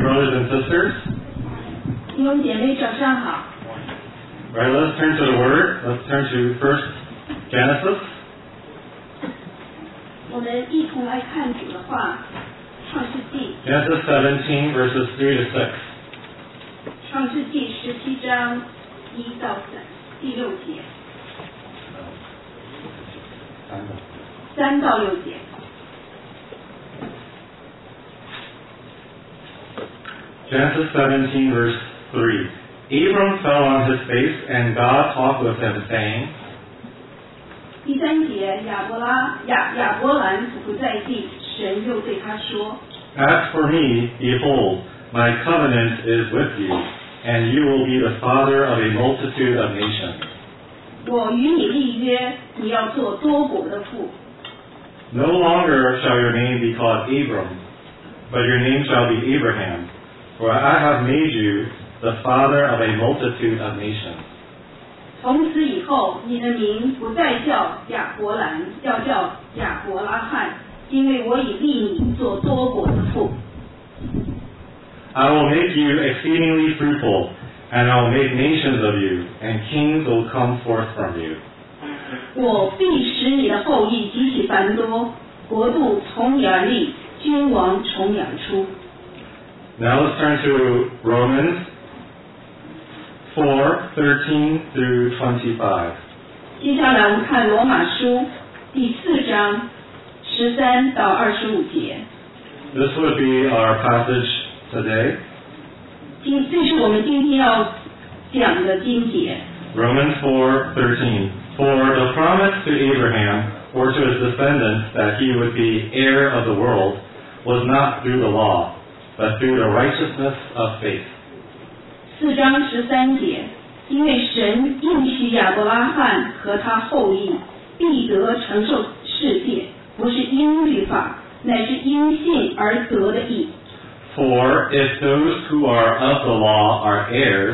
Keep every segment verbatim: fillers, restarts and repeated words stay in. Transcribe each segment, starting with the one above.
brothers and sisters. 弟兄姐妹早上好。 Right, let's turn to the Word. Let's turn to First Genesis. 我们一同来看主的话，创世纪。 Genesis seventeen, verses three to six. 创世纪十七章一到三第六节，三到六节。 Genesis seventeen, verse three. Abram fell on his face, and God talked with him, saying, 第三节，亚伯拉亚亚伯兰伏在地，神又对他说 As for me, behold, my covenant is with you, and you will be the father of a multitude of nations. 我与你立约，你要做多国的父。 No longer shall your name be called Abram, but your name shall be Abraham, for I have made you the father of a multitude of nations. 从此以后，你的名不再叫亚伯兰，要叫亚伯拉罕，因为我已立你做多国的父。 I will make you exceedingly fruitful, and I will make nations of you, and kings will come forth from you. 我必使你的后裔极其繁多，国度从你而立，君王从你而出。 Now let's turn to Romans four, thirteen through twenty-five. 接下来我们看罗马书第四章十三到二十五节。 This would be our passage today. 今这是我们今天要讲的经节。 Romans four, thirteen. For the promise to Abraham, or to his descendants, that he would be heir of the world, was not through the law, but through the righteousness of faith. 四章十三节，因为神应许亚伯拉罕和他后裔必得承受世界，不是因律法，乃是因信而得的义。 For if those who are of the law are heirs,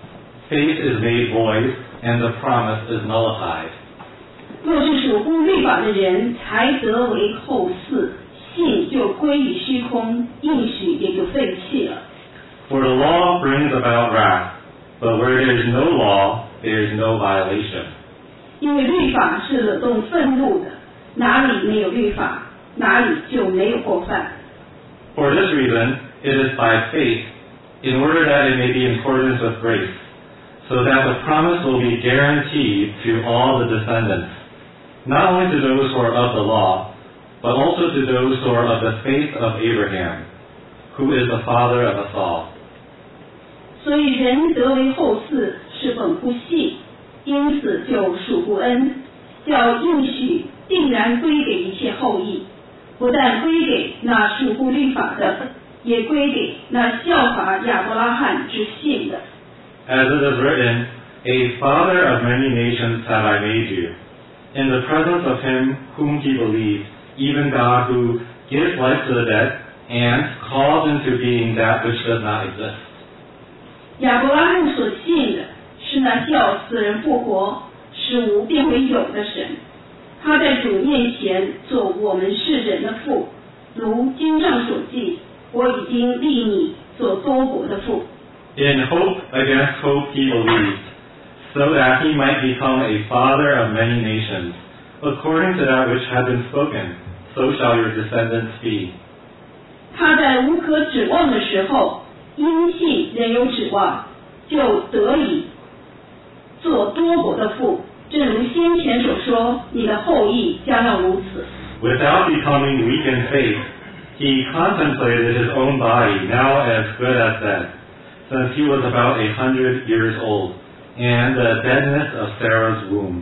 faith is made void, and the promise is nullified. 若是属乎律法的人才得为后嗣，信就归于虚空，应许也就废弃了。 For the law brings about wrath, but where there is no law, there is no violation. 因为律法是惹动愤怒的，哪里没有律法，哪里就没有过犯。 For this reason, it is by faith, in order that it may be in accordance with grace, so that the promise will be guaranteed to all the descendants, not only to those who are of the law, but also to those who are of the faith of Abraham, who is the father of us all. 所以人得为后嗣是本乎信，因此就属乎恩，叫应许定然归给一切后裔，不但归给那属乎律法的，也归给那效法亚伯拉罕之信的。 As it is written, A father of many nations have I made you, in the presence of him whom he believed, even God who gives life to the dead, and calls into being that which does not exist. 亚伯拉罕所信的是那叫死人复活、使无变为有的神。他在主面前做我们世人的父，如经上所记，我已经立你做多国的父。 In hope against hope he believed, so that he might become a father of many nations, according to that which had been spoken, so shall your descendants be. 他在无可指望的时候，因信仍有指望，就得以做多国的父。正如先前所说，你的后裔将要如此。 Without becoming weak in faith, he contemplated his own body, now as good as dead, since he was about a hundred years old, and the deadness of Sarah's womb.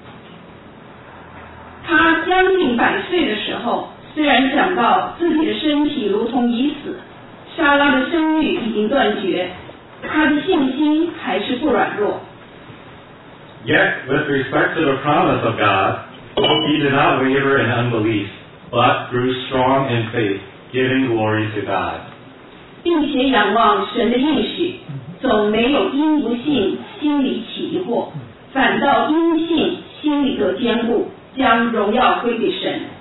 他将近百岁的时候，虽然想到自己的身体如同已死，莎拉的生育已经断绝，他的信心还是不软弱。 Yet, with respect to the promise of God, he did not waver in unbelief, but grew strong in faith, giving glory to God. 并且仰望神的应许，总没有因不信心里起疑惑，反倒因信心里头坚固，将荣耀归给神。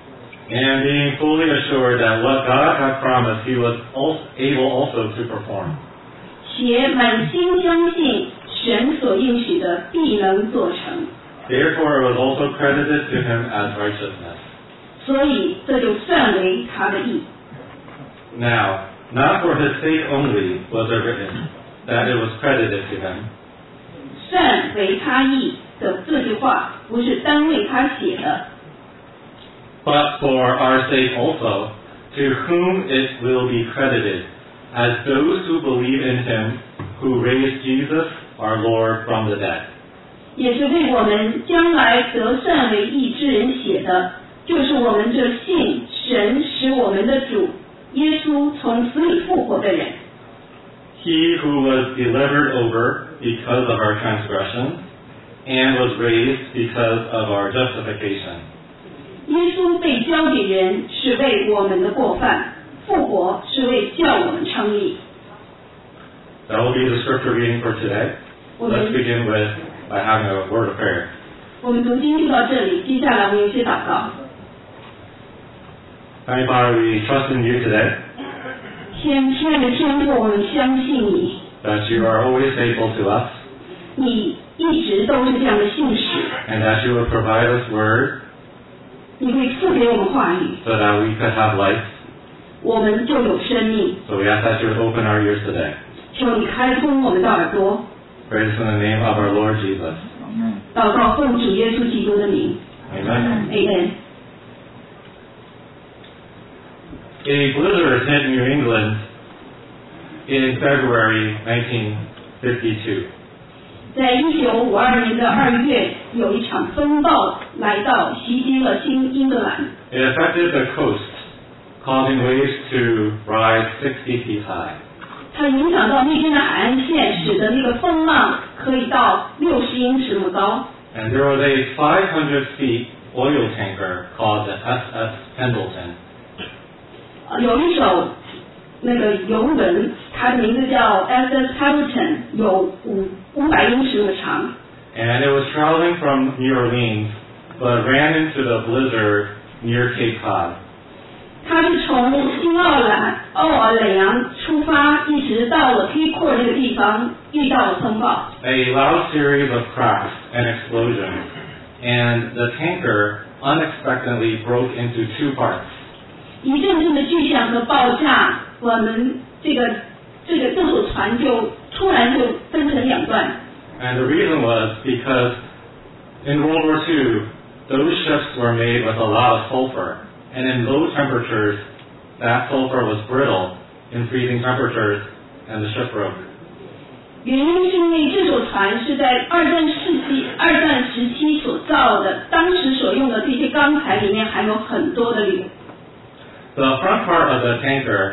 and being fully assured that what God had promised he was also able also to perform. 且满心相信神所应许的必能做成， Therefore it was also credited to him as righteousness. 所以这就算为他的义。 Now, not for his sake only was it written that it was credited to him, 算为他义的这句话不是单为他写的， but for our sake also, to whom it will be credited, as those who believe in him who raised Jesus our Lord from the dead. 也是为我们将来得算为义之人写的，就是我们这信神使我们的主耶稣从死里复活的人。 He who was delivered over because of our transgression and was raised because of our justification. 耶稣被交给人是为我们的过犯，复活是为叫我们称义。 That will be the scripture reading for today. Let's begin with by having a word of prayer. 我们读经就到这里，接下来我们有些祷告。 Heavenly Father, we trust in you today, 天亲爱的天父，我们相信你， that you are always faithful to us, 你一直都是这样的信使， and that you would provide us word 你会赐给我们话语， so that we could have life. 我们就有生命。 So we ask that you would open our ears today. 求你开通我们的耳朵， Praise in the name of our Lord Jesus. 祷告奉主耶稣基督的名 Amen. ，Amen。 A blizzard hit New England in February nineteen fifty-two. 在一九五二年的二月，有一场风暴来到，袭击了新英格兰。 It affected the coast, causing waves to rise sixty feet high. 它影响到那边的海岸线，使得那个风浪可以到六十英尺那么高。 And there was a five hundred feet oil tanker called the S S Pendleton. 呃有一艘那个游轮，它的名字叫 S S Pendleton， 有五五百英尺那么长。 And it was traveling from New Orleans, but ran into the blizzard near Cape Cod. 它是从新奥兰奥尔良出发，一直到了 Cape Cod 那个地方，遇到了风暴。 A loud series of cracks and explosions, and the tanker unexpectedly broke into two parts. 一阵阵的巨响和爆炸，我们这个这个这艘船就突然就分成两段。 And the reason was because in World War Two, those ships were made with a lot of sulfur, and in low temperatures, that sulfur was brittle in freezing temperatures, and the ship broke. 原因是因为这艘船是在二战世纪二战时期所造的，当时所用的这些钢材里面含有很多的铝。 The front part of the tanker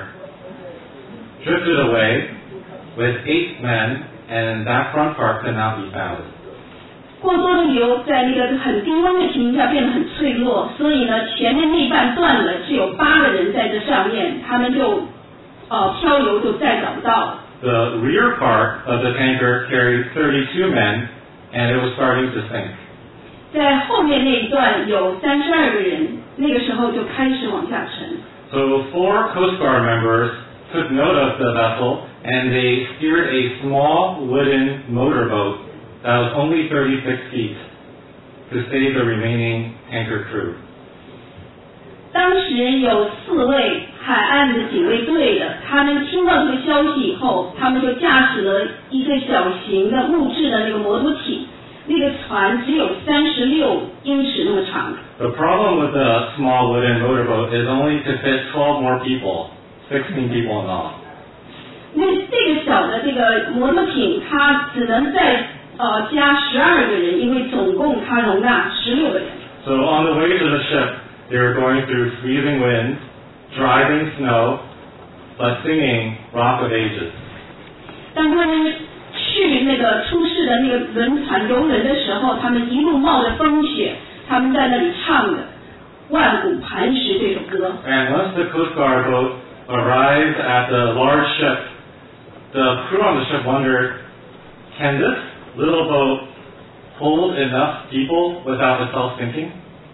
drifted away with eight men, and that front part could not be found. 过多的油在那个很低温的情况下变得很脆弱，所以呢，前面那半断了，只有八个人在这上面，他们就呃漂流就再找不到了。 The rear part of the tanker carried thirty-two men, and it was starting to sink. 在后面那一段有三十二个人，那个时候就开始往下沉。 So four Coast Guard members took note of the vessel, and they steered a small wooden motorboat that was only thirty-six feet to save the remaining tanker crew. 当时有四位海岸的警卫队的，他们听到这个消息以后，他们就驾驶了一个小型的木质的那个摩托艇，那个船只有三十六英尺那么长。 The problem with the small wooden motorboat is only to fit twelve more people, sixteen people in all. 那这个小的这个摩托艇，它只能再呃加十二个人，因为总共它容纳十六个人。 So on the way to the ship, they were going through freezing winds, driving snow, but singing Rock of Ages. 当他们去那个出事的那个轮船游轮的时候，他们一路冒着风雪，他们在那里唱的《万古磐石》这首歌。 And once the Coast Guard boat arrived at the large ship, the crew on the ship wondered, can this little boat hold enough people without itself sinking?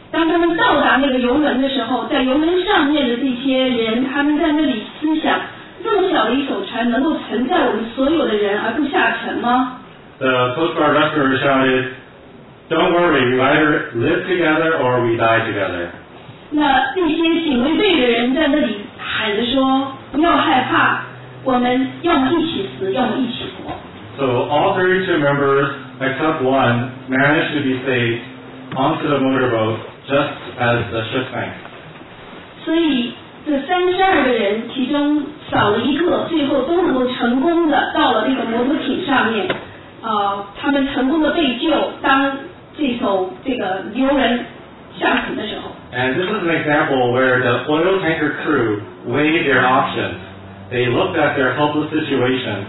当他们到达那个游轮的时候，在游轮上面的这些人，他们在那里思想，这么小的一艘船能够承载我们所有的人而不下沉吗？ The Coast Guard rescuer shouted, "Don't worry, we either live together or we die together." 那那些警卫队的人在那里喊着说：“不要害怕，我们要么一起死，要么一起活。” So all thirty-two members, except one, managed to be saved onto the motorboat just as the ship sank. 所以这三十二个人，其中少了一个，最后都能够成功的到了这个摩托艇上面，呃，他们成功的被救，当这艘这个游轮下沉的时候。 And this is an example where the oil tanker crew weighed their options. They looked at their helpless situation.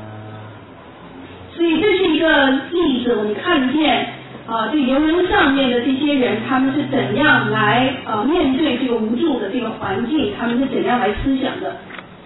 所以这是一个例子，我们看见啊，这游轮上面的这些人，他们是怎样来啊面对这个无助的这个环境，他们是怎样来思想的。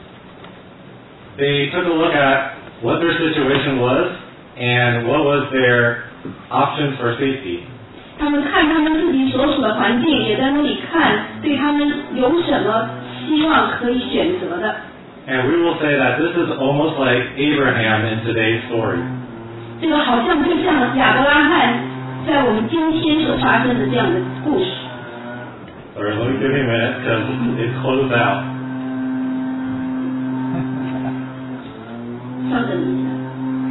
They took a look at what their situation was and what was their options for safety. 他们看他们自己所处的环境，也在那里看对他们有什么希望可以选择的。 And we will say that this is almost like Abraham in today's story. 这个好像就像亚伯拉罕在我们今天所发生的这样的故事。 Sorry, let me give you a minute because it's closed out. 稍等一下。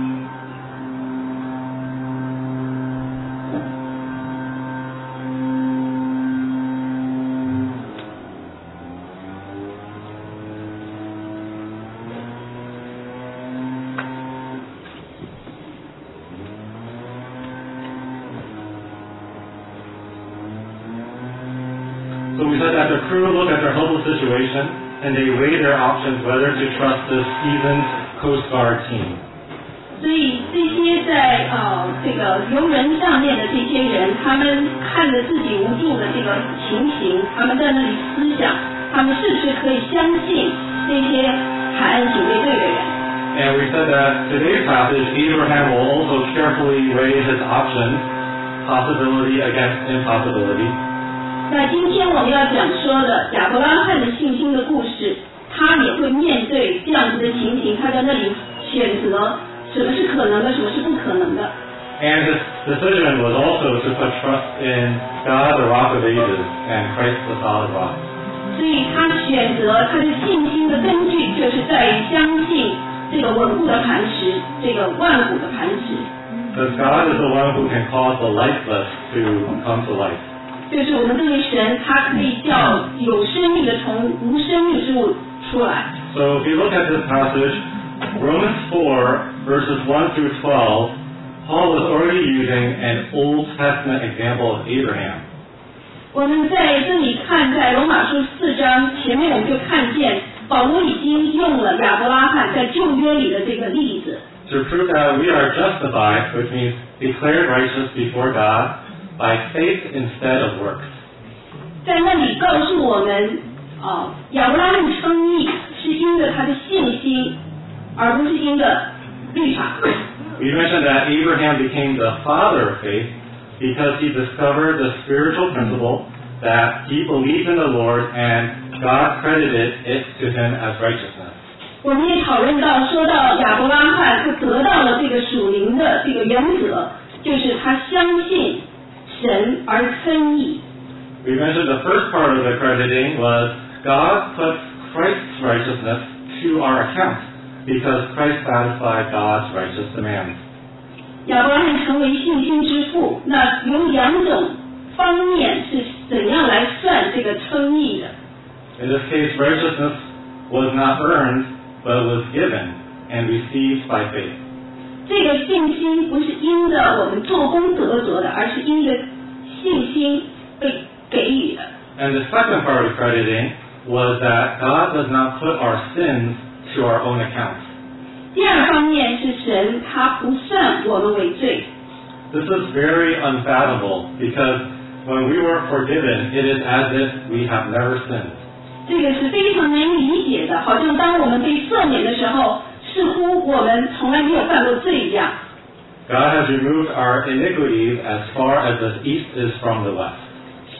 So we said that the crew looked at their helpless situation and they weighed their options whether to trust this seasoned Coast Guard team. 所以这些在呃这个游轮上面的这些人，他们看着自己无助的这个情形，他们在那里思想，他们是不是可以相信这些海岸警卫队的人？ And we said that today's passage, Abraham will also carefully weigh his options, possibility against impossibility. 那今天我们要讲说的亚伯拉罕的信心的故事，他也会面对这样子的情形，他在那里选择什么是可能的，什么是不可能的。 And his decision was also to put trust in God, the Rock of Ages, and Christ, the solid rock. 所以他选择他的信心的根据，就是在于相信这个稳固的磐石，这个万古的磐石。 Because God is the one who can cause the lifeless to come to life. 就是我们这位神，他可以叫有生命的从无生命之物出来。 So if you look at this passage, Romans four, verses one through twelve, Paul was already using an Old Testament example of Abraham. 我们在这里看，在罗马书四章前面，我们就看见保罗已经用了亚伯拉罕在旧约里的这个例子。 To prove that we are justified, which means declared righteous before God, by faith instead of works. 在那里告诉我们，啊，亚伯拉罕称义是因着他的信心，而不是因着律法。 We mentioned that Abraham became the father of faith because he discovered the spiritual principle that he believed in the Lord and God credited it to him as righteousness. 我们也讨论到，说到亚伯拉罕，他得到了这个属灵的这个原则，就是他相信神而称义。 We mentioned the first part of the crediting was God puts Christ's righteousness to our account because Christ satisfied God's righteous demands. 亚伯拉罕成为信心之父，那有两种方面是怎样来算这个称义的？ In this case, righteousness was not earned, but was given and received by faith. 这个信心不是因着我们做工得着的，而是因着信心被给予的。 And the second part of crediting was that God does not put our sins to our own account. 第二方面是神他不算我们为罪。 This is very unfathomable because when we were forgiven, it is as if we have never sinned. 这个是非常难以理解的，好像当我们被赦免的时候，似乎我们从来没有犯过罪一样。 God has removed our iniquities as far as the east is from the west.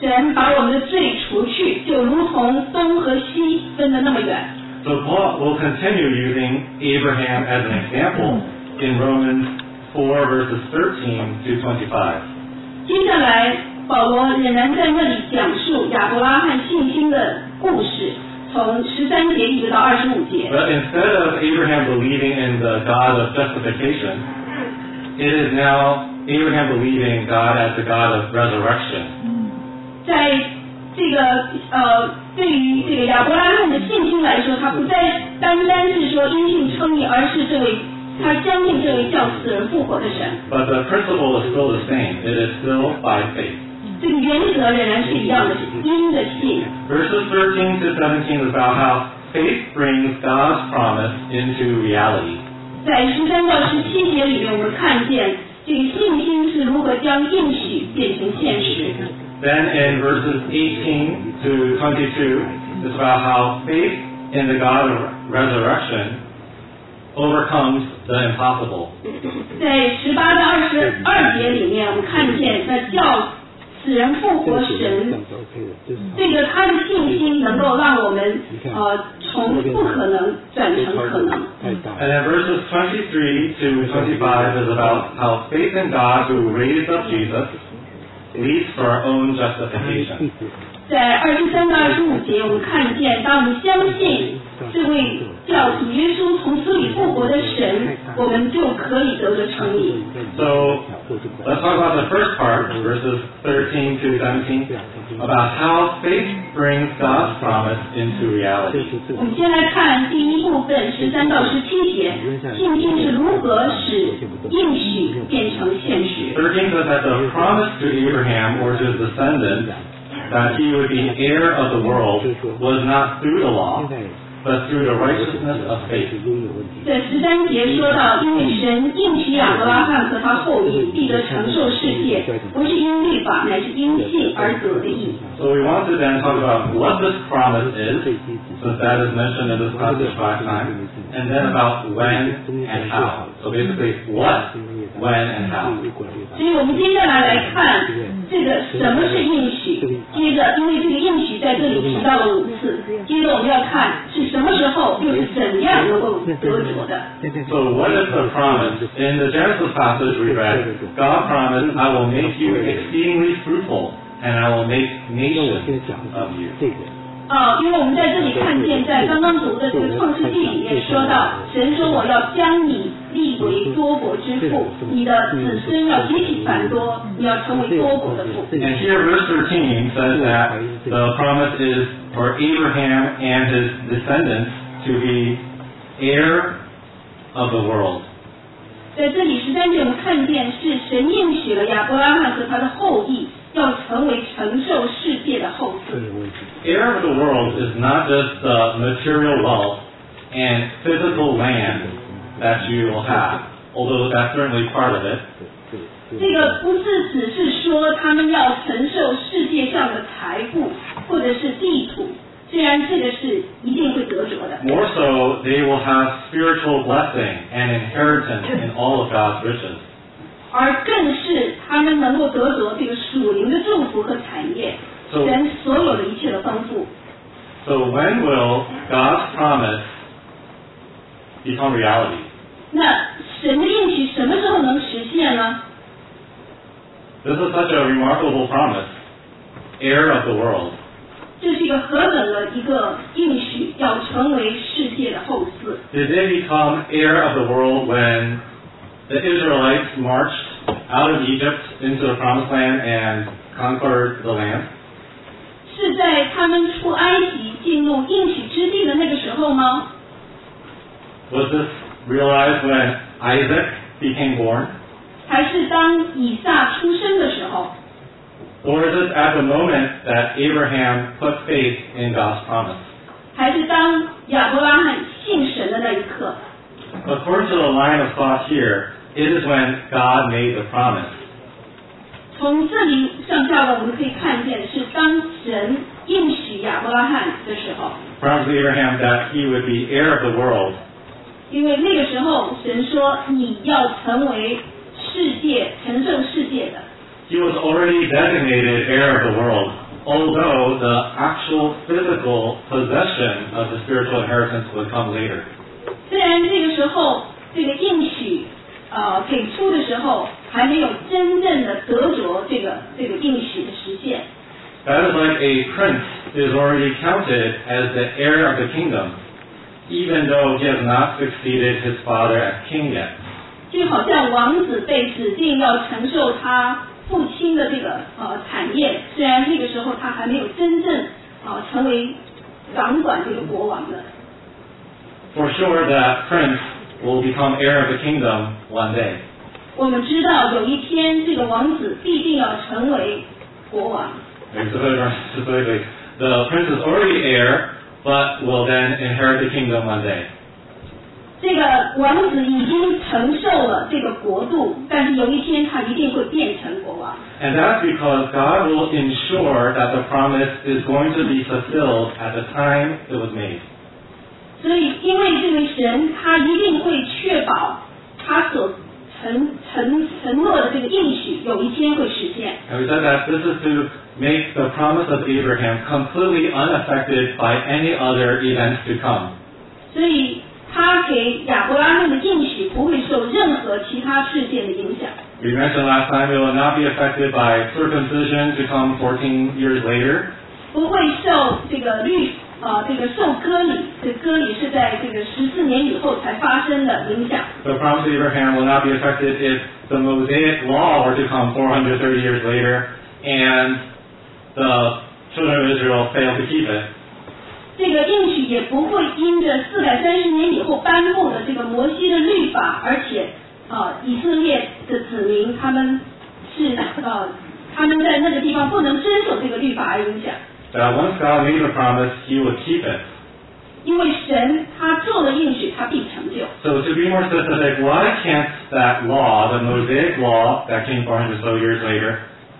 神把我们的罪除去，就如同东和西分得那么远。 So Paul will continue using Abraham as an example in Romans four verses thirteen to twenty-five. 接下来，保罗仍然在那里讲述亚伯拉罕信心的故事，从十三节一直到二十五节。 But instead of Abraham believing in the God of justification, it is now Abraham believing God as the God of resurrection. 在这个呃，对于这个亚伯拉罕的信心来说，他不再单单是说因信称义，而是这位他相信这位叫死人复活的神。 But the principle is still the same. It is still by faith. 这个原则仍然是一样的，因着信。 Verses thirteen to seventeen is about how faith brings God's promise into reality. 在十三到十七节里面，我们看见这个信心是如何将应许变成现实。 Then in verses eighteen to twenty-two, it's about how faith in the God of resurrection overcomes the impossible. 在十八到二十二节里面，我们看见那叫死人复活神，这个他的信心能够让我们呃从不可能转成可能。 And then verses twenty-three to twenty-five is about how faith in God who raised up Jesus leads to our own justification. 在二十三到二十五节，我们看见，当我们相信这位叫主耶稣从死里复活的神，我们就可以得着称义。 So let's talk about the first part, verses thirteen to seventeen, about how faith brings God's promise into reality. 我们先来看第一部分十三到十七节，信心是如何使应许变成现实。 thirteen says that the promise to Abraham or to his descendants that he would be heir of the world was not through the law, but through the righteousness of faith. 在十三节说到，因为神应许亚伯拉罕和他后裔必得承受世界，不是因律法，乃是因信而得的义。 So we want to then talk about what this promise is, since that is mentioned in this passage five times, and then about when and how. So basically, what, when, and how. 所以我们接下来来看这个什么是应许，接着因为这个应许在这里提到了五次，接着我们要看是什么时候又是怎样能够得着的。 So what is the promise? In the Genesis passage we read, God promised, I will make you exceedingly fruitful, and I will make nations of you. 啊，因为我们在这里看见，在刚刚读的这个创世纪里面说到，神说我要将你立为多国之父，你的子孙要极其繁多，你要成为多国的父。 And here verse thirteen says that the promise is for Abraham and his descendants to be heir of the world. 在这里十三节我们看见是神应许了亚伯拉罕和他的后裔要成为承受世界的后嗣。 Heir of the world is not just the material wealth and physical land that you will have, although that's certainly part of it. 这个不是只是说他们要承受世界上的财富或者是地土，虽然这个是一定会得着的。 More so, they will have spiritual blessing and inheritance in all of God's riches. 而更是他们能够得着这个属灵的祝福和产业，神所有的一切的丰富。 So when will God's promise become reality? 那神的应许什么时候能实现呢？ This is such a remarkable promise. Heir of the world. 这是一个何等的一个应许，要成为世界的后嗣。 Did they become heir of the world when the Israelites marched out of Egypt into the promised land and conquered the land? 是在他们出埃及进入应许之地的那个时候吗？ Was this realized when Isaac became born? 还是当以撒出生的时候？ Or is it at the moment that Abraham put faith in God's promise? 还是当亚伯拉罕信神的那一刻？ According to the line of thought here, it is when God made the promise. 从这里上下文我们可以看见，是当神应许亚伯拉罕的时候。 Promised Abraham that he would be heir of the world. 因为那个时候神说你要成为世界承受世界的。 He was already designated heir of the world although the actual physical possession of the spiritual inheritance would come later. 虽然这个时候这个应许呃给出的时候还没有真正的得着这个这个应许的实现。 That is like a prince is already counted as the heir of the kingdom, even though he has not succeeded his father as king yet. 就好像王子被指定要承受他父亲的这个呃产业，虽然那个时候他还没有真正啊、呃、成为掌管这个国王的。 For sure, that prince will become heir of the kingdom one day. 我们知道有一天这个王子必定要成为国王。 Specifically, the prince is already heir, but will then inherit the kingdom one day. 这个王子已经承受了这个国度，但是有一天他一定会变成国王。 And that's because God will ensure that the promise is going to be fulfilled at the time it was made. 所以，因为这位神他一定会确保他所承承承诺的这个应许有一天会实现。 And we said that this is to make the promise of Abraham completely unaffected by any other events to come. 所以他给亚伯拉罕的应许不会受任何其他事件的影响。 We mentioned last time it will not be affected by circumcision to come fourteen years later. 不会受这个律啊、呃、这个受割礼，这割礼是在这个十四年以后才发生的影响。 The promise of Abraham will not be affected if the Mosaic law were to come four hundred thirty years later and the children of Israel fail to keep it. 这个应许也不会因着四百三十年以后颁布的这个摩西的律法，而且啊、呃、以色列的子民他们是呃他们在那个地方不能遵守这个律法而影响。 That once God made a promise, He would keep it. 因为神他做了应许，他必成就。 So to be more specific, why can't that law, the Mosaic law that came four hundred so years later,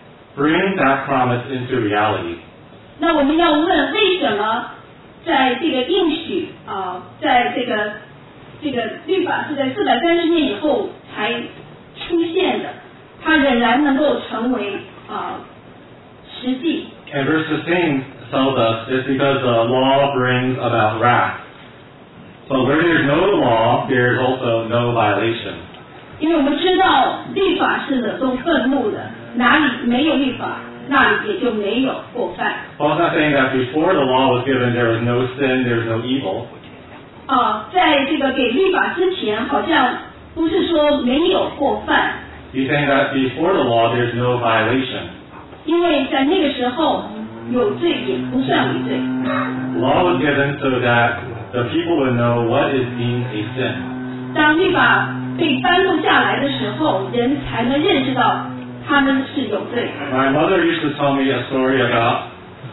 bring that promise into reality? 那我们要问，为什么在这个应许啊、呃，在这个这个律法是在四百三十年以后才出现的，它仍然能够成为啊、呃、实际。 And verse fifteen tells us it's because the law brings about wrath. But where there's no law, there's also no violation. 因为我们知道律法是惹动愤怒的，哪里没有律法，那里也就没有过犯。 Paul's not saying that before the law was given there was no sin, there was no evil. 啊，在这个给律法之前，好像不是说没有过犯。 He's saying that before the law there's no violation. 因为在那个时候有罪也不算为罪。 Law was given so that the people would know what is being a sin. 当律法被颁布下来的时候，人才能认识到他们是有罪。 My mother used to tell me a story about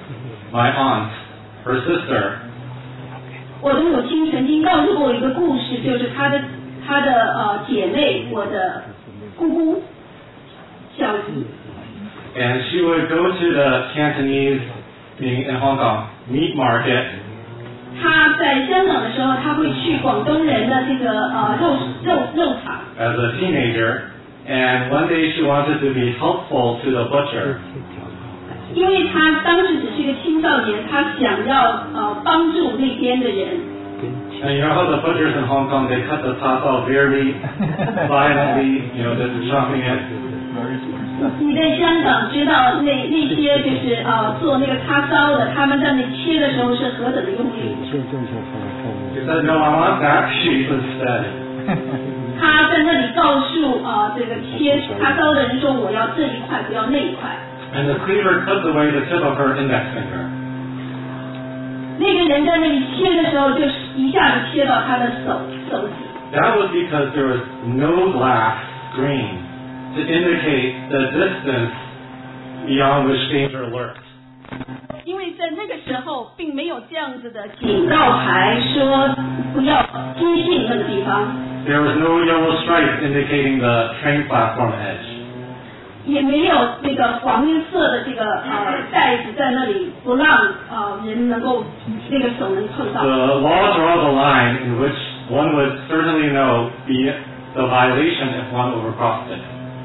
my aunt, her sister. 我的母亲曾经告诉过我一个故事，就是她的她的呃姐妹，我的姑姑小姨。 And she would go to the Cantonese, being in Hong Kong, meat market. 她在香港的时候，她会去广东人的这个呃肉肉肉场。 As a teenager, and one day she wanted to be helpful to the butcher. 因为她当时只是一个青少年，她想要呃帮助那边的人。 And you know how the butchers in Hong Kong, they cut the top off very violently, you know, they're chopping it. 你在香港知道那那些就是呃做那个叉烧的，他们在那切的时候是何等的用力。 He said, no, I want that sheep instead. 他在那里告诉啊、呃、这个切叉烧的人说，我要这一块，不要那一块。 And the cleaver cut away the tip of her index finger. 那个人在那里切的时候，就一下子切到他的手手指。 That was because there was no glass screen to indicate the distance beyond which danger lurked. 因为在那个时候并没有这样子的警告牌说不要接近那个地方。 There was no yellow stripe indicating the train platform edge. 也没有那个黄色的这个呃带子在那里，不让呃人能够那个手能碰到。 The law draws a line in which one would certainly know the, the violation if one overcrossed it.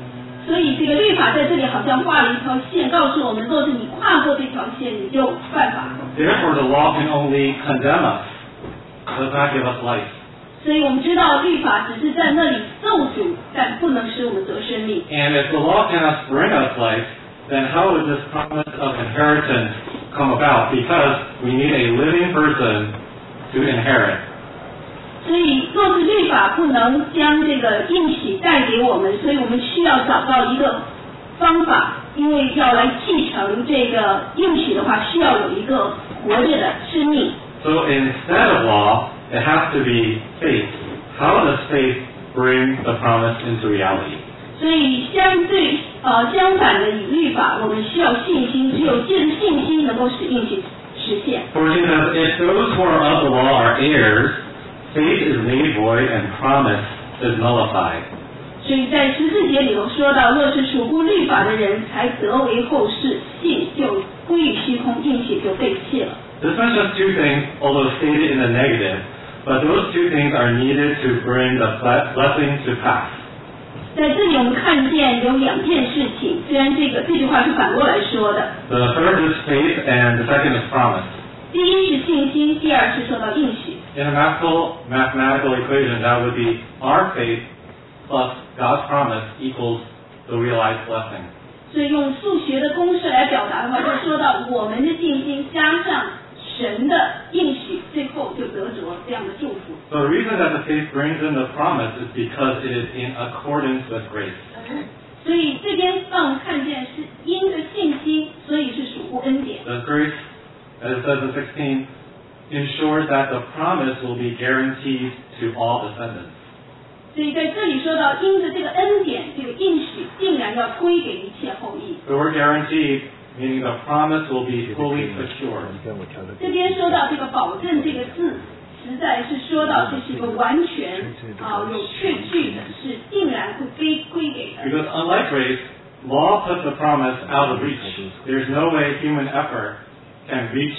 所以这个律法在这里好像画了一条线，告诉我们，若是你跨过这条线，你就犯法。 Therefore, the law can only condemn us, does not give us life. 所以我们知道律法只是在那里咒诅，但不能使我们得生命。 And if the law cannot bring us life, then how would this promise of inheritance come about? Because we need a living person to inherit. 所以若是律法不能将这个应许带给我们，所以我们需要找到一个方法，因为要来继承这个应许的话，需要有一个活着的生命。 So instead of law, it has to be faith. How does faith bring the promise into reality? 所以相对呃相反的与律法，我们需要信心，只有借着信心能够使应许实现。 For because if those who are of the law are heirs, faith is made void and promise is nullified. 所以在十四节里头说到，若是属乎律法的人才得为后世，信就归于虚空，应许就废弃了。 This mentions two things, although stated in the negative, but those two things are needed to bring the blessing to pass. 在这里我们看见有两件事情，虽然这个这句话是反过来说的。 The first is faith and the second is promise. 第一是信心，第二是说到应许。 In a mathematical, mathematical equation, that would be our faith plus God's promise equals the realized blessing. 所以用数学的公式来表达的话，就说到我们的信心加上神的应许，最后就得着这样的祝福。 So the reason that the faith brings in the promise is because it is in accordance with grace. 所以这边让我们看见是因着信心，所以是属乎恩典。 The grace, as it says in sixteen, ensures that the promise will be guaranteed to all descendants. 所以在这里说到，因着这个恩典，这个应许竟然要归给一切后裔。 The word guaranteed, meaning the promise will be fully secured. 这边说到这个保证这个字，实在是说到这是一个完全啊、呃、有确据的，是竟然会归归给的。 Because unlike grace, law puts the promise out of reach. There's no way human effort can reach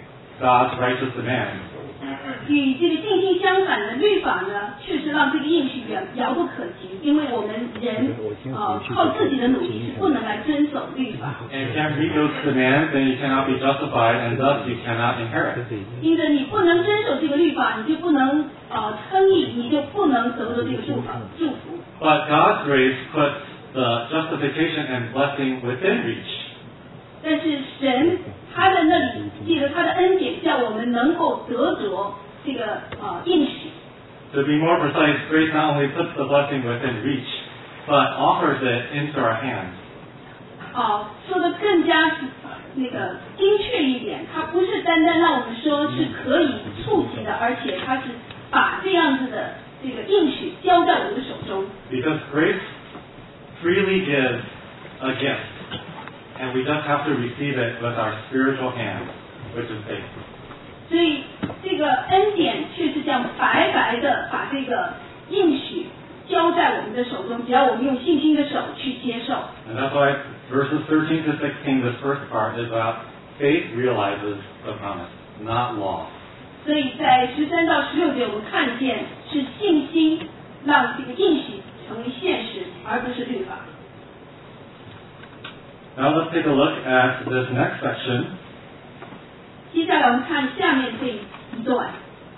God's righteous demand. 与这个信心相反的律法呢，确实让这个应许远遥不可及，因为我们人呃靠自己的努力是不能来遵守律法。 And you can't meet those demands, then you cannot be justified, and thus you cannot inherit. 因着你不能遵守这个律法，你就不能呃称义，你就不能得到这个祝福祝福。 But God's grace puts the justification and blessing within reach. 但是神他的那里借着他的恩典，叫我们能够得着这个呃应许。 To be more precise, grace not only puts the blessing within reach, but offers it into our hands. 啊，说的更加那个精确一点，它不是单单让我们说是可以触及的，而且它是把这样子的这个应许交在我们的手中。 Because grace freely gives a gift, and we just have to receive it with our spiritual hand, which is faith. 所以这个恩典却是这样白白的把这个应许交在我们的手中，只要我们用信心的手去接受。 And that's why verses thirteen to sixteen, this first part is about faith realizes the promise, not law. 所以在十三到十六节，我们看见是信心让这个应许成为现实，而不是律法。 Now let's take a look at this next section. 接下来我们看下面这一段。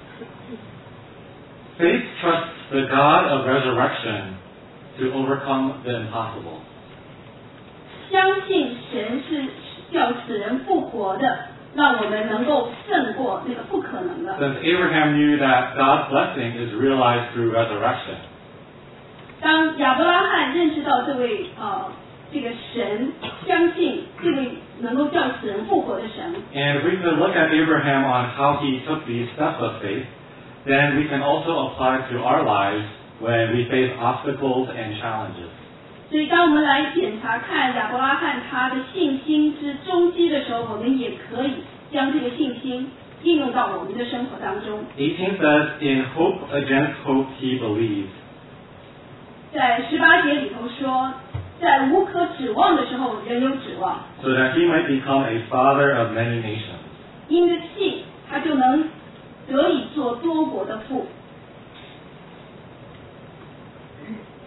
Faith trusts the God of resurrection to overcome the impossible. 相信神是要使人复活的，让我们能够胜过那个不可能的。 Since Abraham knew that God's blessing is realized through resurrection. 当亚伯拉罕认识到这位呃这个神，相信这位能够叫死人复活的神。 And if we could look at Abraham on how he took these steps of faith, then we can also apply to our lives when we face obstacles and challenges. 所以当我们来检查看亚伯拉罕他的信心之踪迹的时候，我们也可以将这个信心应用到我们的生活当中。 eighteen says, in hope against hope he believed. 在十八节里头说，在无可指望的时候，人有指望。 So that he might become a father of many nations. 因着信，他就能得以做多国的父。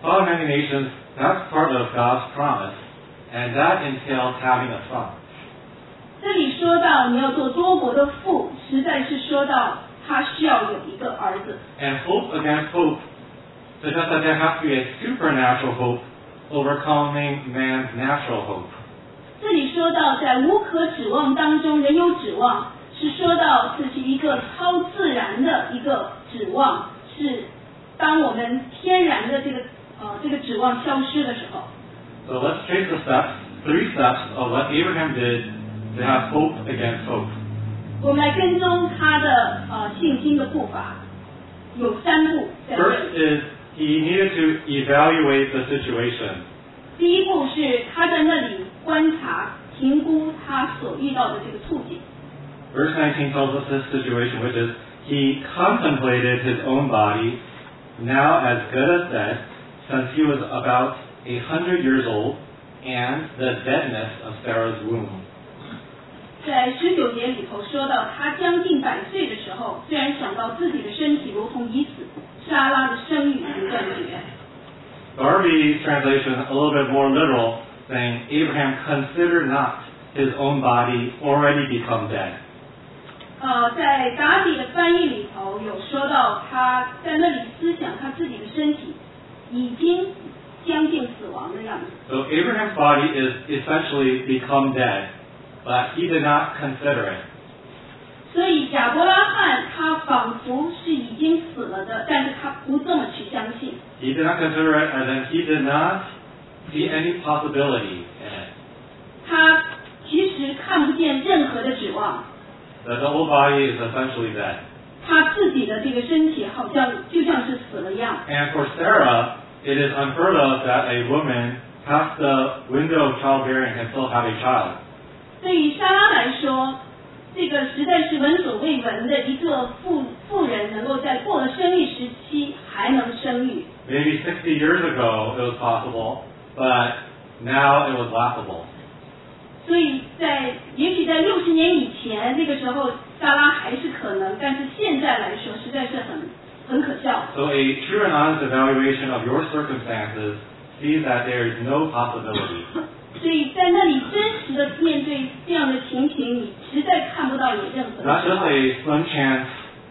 Father many nations, that's part of God's promise, and that entails having a son. 这里说到你要做多国的父，实在是说到他需要有一个儿子。 And hope against hope suggests that there has to be a supernatural hope overcoming man's natural hope. 这里说到在无可指望当中仍有指望，是说到这是一个超自然的一个指望，是当我们天然的这个呃这个指望消失的时候。 So let's trace the steps, three steps of what Abraham did to have hope against hope. 我们来跟踪他的呃信心的步伐，有三步在这 First 里。 is he needed to evaluate the situation. 第一步是他在那里观察、评估他所遇到的这个处境。 Verse nineteen tells us this situation, which is he contemplated his own body, now as good as dead, since he was about a hundred years old, and the deadness of Sarah's womb. 在十九节里头说到，他将近百岁的时候，虽然想到自己的身体如同已死，莎拉的生育已断绝。 Darby's translation is a little bit more literal, saying Abraham considered not his own body already become dead. 呃，在达比的翻译里头有说到，他在那里思想他自己的身体已经将近死亡的样子。 So Abraham's body is essentially become dead, but he did not consider it. 所以亚伯拉罕他仿佛是已经死了的，但是他不这么去相信。 He did not consider it, and then he did not see any possibility in it. 他其实看不见任何的指望， That the whole body is essentially dead. 他自己的这个身体好像就像是死了一样。 And for Sarah, it is unheard of that a woman past the window of childbearing can still have a child. 对于莎拉来说，这个实在是闻所未闻的一个妇妇人能够在过了生育时期还能生育。 Maybe sixty years ago it was possible, but now it was laughable. 所以在也许在六十年以前，那个时候莎拉还是可能，但是现在来说实在是很很可笑。 So a true and honest evaluation of your circumstances sees that there is no possibility. 所以在那里真实的面对这样的情形，你实在看不到有任何的 Not 指 just 望。 a slim chance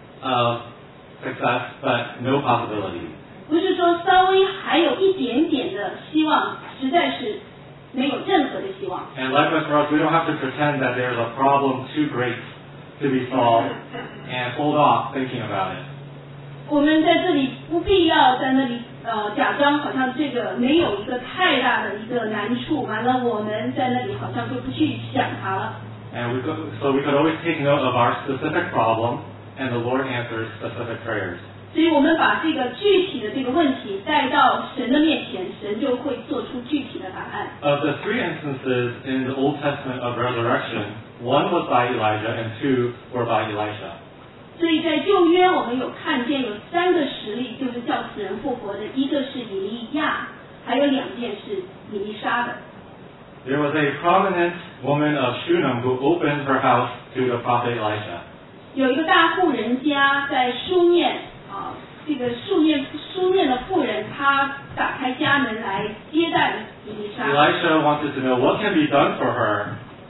of success, but no possibility. 不是说稍微还有一点点的希望，实在是没有任何的希望。 And likewise for us, we don't have to pretend that there's a problem too great to be solved and hold off thinking about it. 我们在这里不必要在那里呃假装好像这个没有一个太大的一个难处，完了我们在那里好像就不去想它了。 And we could, so we could always take note of our specific problem, and the Lord answers specific prayers. 所以我们把这个具体的这个问题带到神的面前，神就会做出具体的答案。 Of the three instances in the Old Testament of resurrection, one was by Elijah and two were by Elisha. 所以在旧约我们有看见有三个实例，就是叫死人复活的，一个是以利亚，还有两件是以利沙的。 There was a prominent woman of Shunem who opened her house to the prophet Elisha. 有一个大户人家在书念啊，这个书念书念的妇人，她打开家门来接待以利沙。 Elisha wanted to know what can be done for her,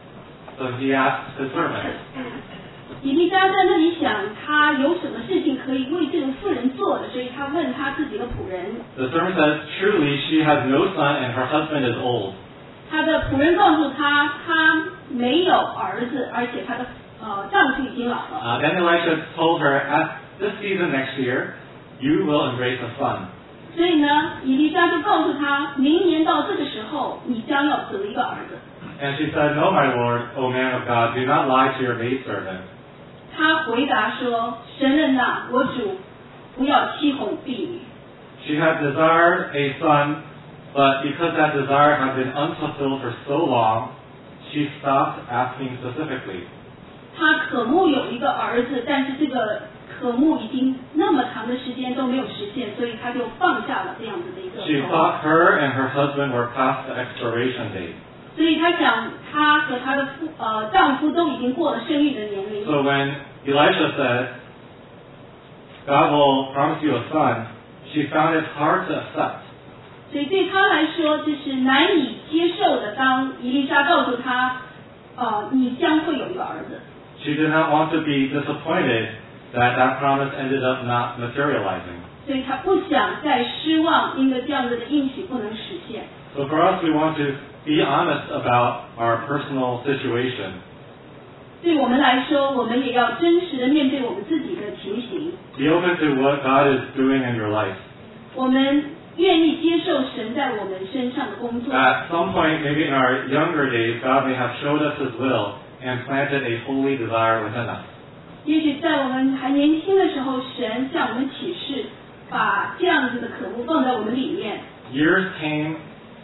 so he asked his servant. 以利沙在那里想，他有什么事情可以为这个妇人做的，所以他问他自己的仆人。 The servant says, truly she has no son and her husband is old. 他的仆人告诉他，他没有儿子，而且他的呃丈夫已经老了。 Uh, then Elisha told her, at this season next year, you will embrace a son. 所以呢，以利沙就告诉他，明年到这个时候，你将要得一个儿子。 And she said, no, my lord, O man of God, do not lie to your maidservant. 他回答说：“神人呐，我主，不要欺哄婢女。” She had desired a son, but because that desire had been unfulfilled for so long, she stopped asking specifically. 他渴慕有一个儿子，但是这个渴慕已经那么长的时间都没有实现，所以他就放下了这样子的一个 She 渴望。 thought her and her husband were past the expiration date. 所以他想，他和他的夫呃丈夫都已经过了生育的年龄。 So when Elisha said, God will promise you a son, she found it hard to accept 所以对他来说这是难以接受的。当以利沙告诉他，呃，你将会有一个儿子。 She did not want to be disappointed that that promise ended up not materializing. 所以他不想再失望，因为这样子的应许不能实现。 So for us, we want to be honest about our personal situation. 对我们来说，我们也要真实的面对我们自己的情形。 Be open to what God is doing in your life. 我们愿意接受神在我们身上的工作。 At some point, maybe in our younger days, God may have showed us His will and planted a holy desire within us. 也许在我们还年轻的时候，神向我们启示，把这样子的渴慕放在我们里面。 Years came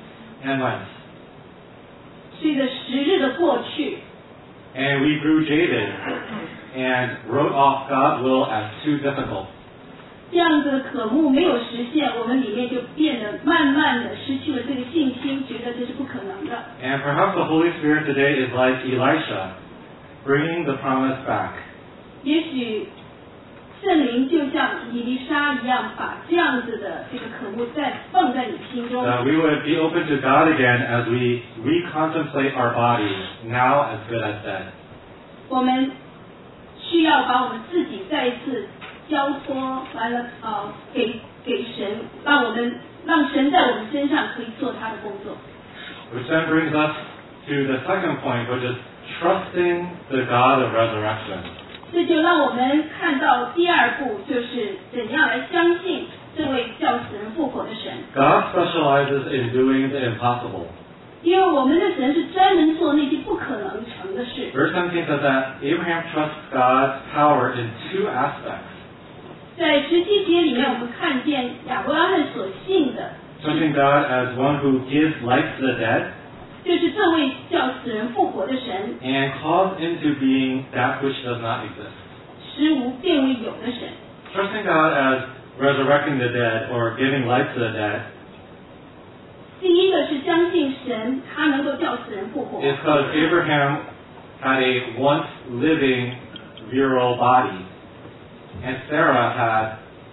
and went. 随着时日的过去 And we grew jaded and wrote off God's will as too difficult. 这样子的渴慕没有实现，我们里面就变得慢慢的失去了这个信心，觉得这是不可能的。 And perhaps the Holy Spirit today is like Elisha, bringing the promise back. 也许圣灵就像以利沙一样，把这样子的这个渴慕再放在你心中。 That we would be open to God again as we recontemplate our bodies, now as good as dead. 我们需要把我们自己再一次交托，完了呃给给神，让我们让神在我们身上可以做他的工作。 Which then brings us to the second point, which is trusting the God of resurrection. 这就让我们看到第二步，就是怎样来相信这位叫死人复活的神。 God specializes in doing the impossible. 因为我们的神是专门做那些不可能成的事。 Verse seventeen says that Abraham trusts God's power in two aspects. 在十七节里面，我们看见亚伯拉罕所信的， Trusting God as one who gives life to the dead 就是这位叫死人复活的神， and calls into being that which does not exist. 使无变为有的神。 Trusting God as resurrecting the dead or giving life to the dead 第一个是相信神，他能够叫死人复活。 is because Abraham had a once living virile body and Sarah had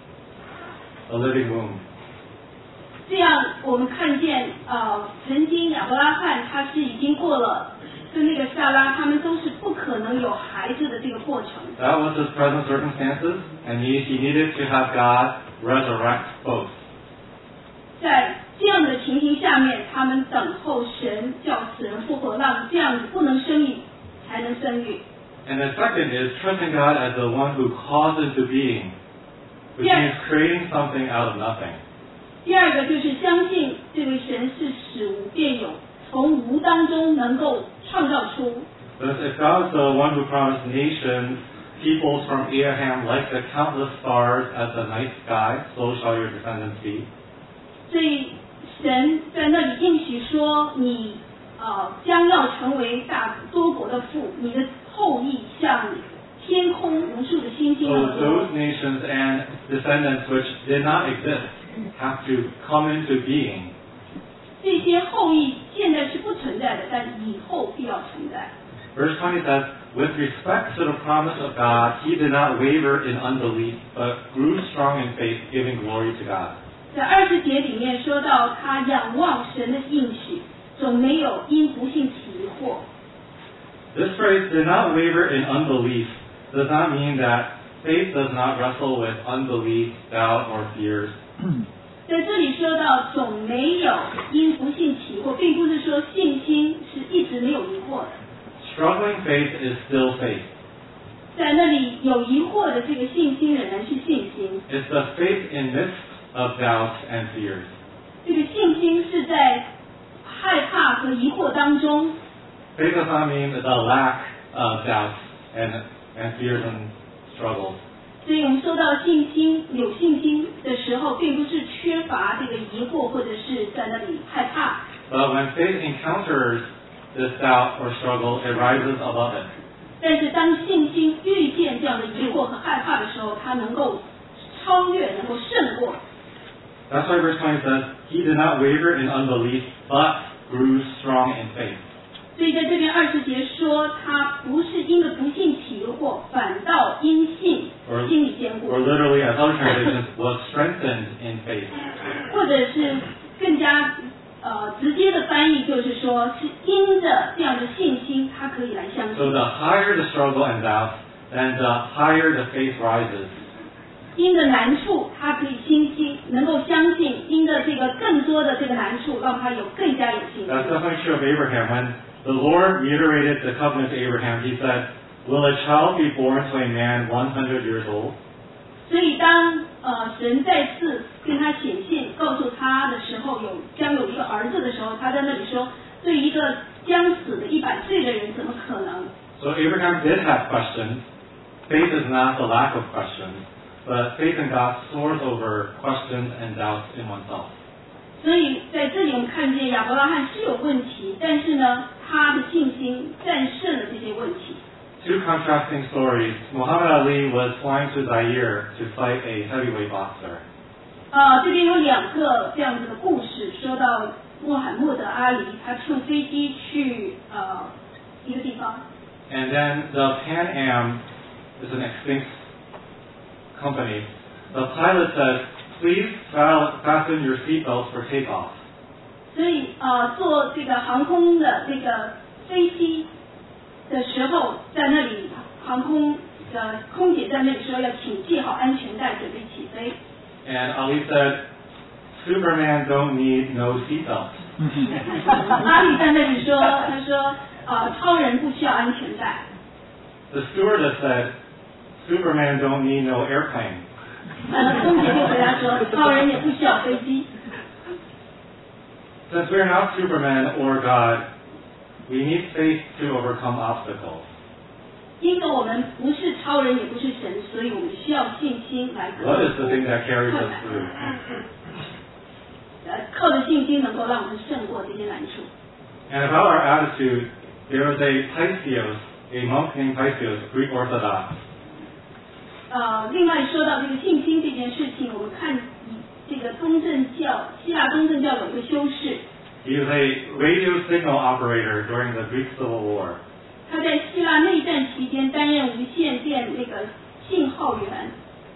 a living womb. 这样我们看见，呃，曾经亚伯拉罕他是已经过了跟那个撒拉，他们都是不可能有孩子的这个过程。 That was his present circumstances, and he, he needed to have God resurrect both. 在这样的情形下面，他们等候神叫死人复活，让这样子不能生育才能生育。 And the second is trusting God as the one who calls into being, which Yeah. means creating something out of nothing. 第二个就是相信这位神是使无变有，从无当中能够创造出。 Thus, if God is the one who promised nations, peoples from Abraham, like the countless stars at the night sky, so shall your descendants be. 所以神在那里应许说，你呃将要成为大多国的父，你的后裔像天空无数的星星 So 那么多。 those nations and descendants which did not exist have to come into being. 这些后裔现在是不存在的，但以后必要存在。 Verse twenty says, with respect to the promise of God, he did not waver in unbelief, but grew strong in faith, giving glory to God. 在二十节里面说到，他仰望神的应许，总没有因不信起疑惑。 This phrase, did not waver in unbelief, does not mean that faith does not wrestle with unbelief, doubt, or fears. 在这里说到总没有因不信起惑，并不是说信心是一直没有疑惑的。 Struggling faith is still faith. 在那里有疑惑的这个信心仍然是信心， It's the faith in midst of doubts and fears. 这个信心是在害怕和疑惑当中。 Faith does not mean the lack of doubts and, and fears and struggles. 所以我们说到信心，有信心的时候，并不是缺乏这个疑惑，或者是在那里害怕。 But when faith encounters this doubt or struggle, it rises above it. 但是当信心遇见这样的疑惑和害怕的时候，它能够超越，能够胜过。 That's why verse twenty says, he did not waver in unbelief, but grew strong in faith. 所以在这边二十节说，他不是因为不信起惑，反倒因信 Or, 心里坚固， or literally, as other translations, was strengthened in faith. 或者是更加呃直接的翻译就是说，是因着这样的信心，他可以来相信。 So the higher the struggle and doubt, then the higher the faith rises. 因着难处，他可以信心，能够相信；因着这个更多的这个难处，让他有更加有信心。 That's definitely true of Abraham. When the Lord reiterated the covenant to Abraham, He said, "Will a child be born to a man one hundred years old?" 所以当呃神再次跟他显现，告诉他的时候，有将有一个儿子的时候，他在那里说，对一个将死的一百岁的人，怎么可能？ So Abraham did have questions. Faith is not the lack of questions, but faith in God soars over questions and doubts in oneself. 所以在这里我们看见亚伯拉罕是有问题，但是呢，他的信心战胜了这些问题。 Two contrasting stories. Muhammad Ali was flying to Zaire to fight a heavyweight boxer. 呃，这边有两个这样子的故事，说到穆罕默德阿里，他乘飞机去呃一个地方。 And then the Pan Am is an extinct company. The pilot said, "Please fasten your seatbelts for takeoff." 所以呃，坐这个航空的这个飞机的时候，在那里航空的空姐在那里说要请系好安全带，准备起飞。 And Ali said, "Superman don't need no seatbelt." 阿里在那里说，他说呃，超人不需要安全带。 The stewardess said, "Superman don't need no airplane." 呃，空姐就回答说，超人也不需要飞机。 Since we are not Superman or God, we need faith to overcome obstacles. 因为我们不是超人，也不是神，所以我们需要信心来克服 What is the thing that carries 困 us 难。 through? 呃，靠着信心能够让我们胜过这些难处。 And about our attitude, there was a Paisios, a monk named Paisios, Greek Orthodox. 呃，另外说到这个信心这件事情，我们看这个东正教，希腊东正教有一个修士， He was a radio signal operator during the Greek Civil War. 他在希腊内战期间担任无线电那个信号员。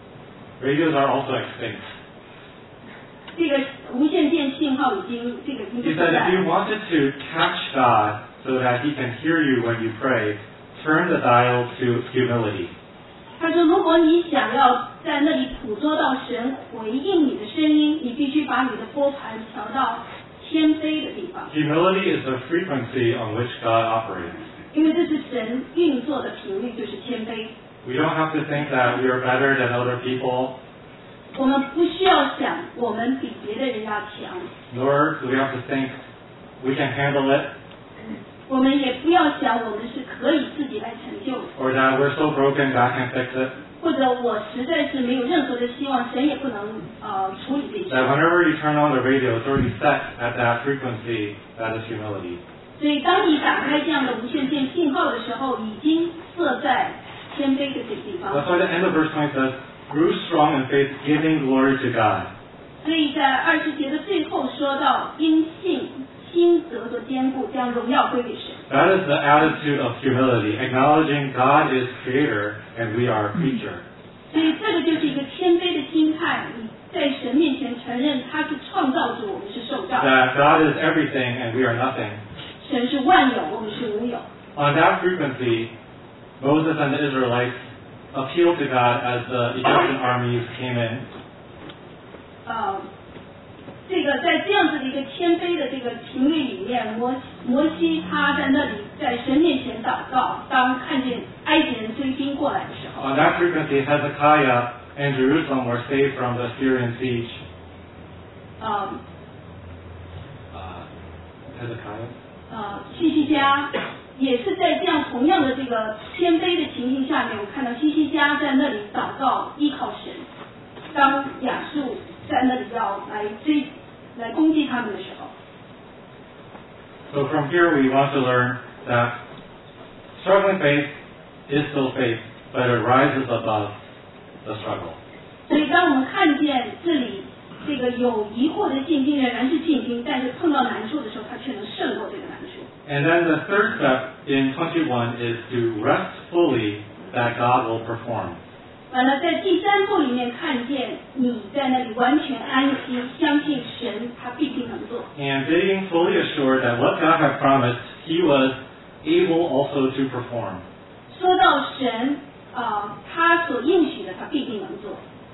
Radios are also extinct. 这个无线电信号已经这个已经 He 不 said 在 if you 了。 wanted to catch God so that He can hear you when you pray, turn the dial to humility. 他说，如果你想要在那里捕捉到神回应你的声音，你必须把你的拨盘调到谦卑的地方， Humility is the frequency on which God operates. 因为这是神运作的频率，就是谦卑。 We don't have to think that we are better than other people, 我们不需要想我们比别的人要强， nor do we have to think we can handle it, 我们也不要想我们是可以自己来成就的， or that we're so broken God can fix it. 或者我实在是没有任何的希望，神也不能呃处理这 That 些。 whenever you turn on the radio, it's already set at that frequency that is humility. 所以当你打开这样的无线电信号的时候，已经设在谦卑的这个地方。 That's why the end of verse twenty says, "Grew strong in faith, giving glory to God." 所以在二十节的最后说到，因信心得着坚固，将荣耀归给神。 That is the attitude of humility, acknowledging God is creator and we are a creature. 所以这个就是一个谦卑的心态，你在神面前承认他是创造主，我们是受造。 That God is everything and we are nothing. 神是万有，我们是无有。 On that frequency, Moses and the Israelites appealed to God as the Egyptian armies came in. 呃，这个在这样子的一个谦卑的这个频率里面，摩摩西他在那里在神面前祷告，当看见埃及人追兵过来的时候， On that frequency, Hezekiah and Jerusalem were saved from the Syrian siege. 呃 Uh, Hezekiah? 呃，西西家也是在这样同样的这个谦卑的情形下面，我看到西西家在那里祷告依靠神，当亚述在那里要来追来攻击他们的时候。 So from here we want to learn that struggling faith is still faith, but it rises above the struggle. 所以当我们看见这里这个有疑惑的信心仍然是信心，但是碰到难处的时候，他却能胜过这个难处。 And then the third step in twenty-one is to rest fully that God will perform. 完了，在第三步里面看见你在那里完全安心，相信神他必定能 and being fully assured that what God had promised, He was able also to perform. 说到神，呃，他所应许的，他必定能做。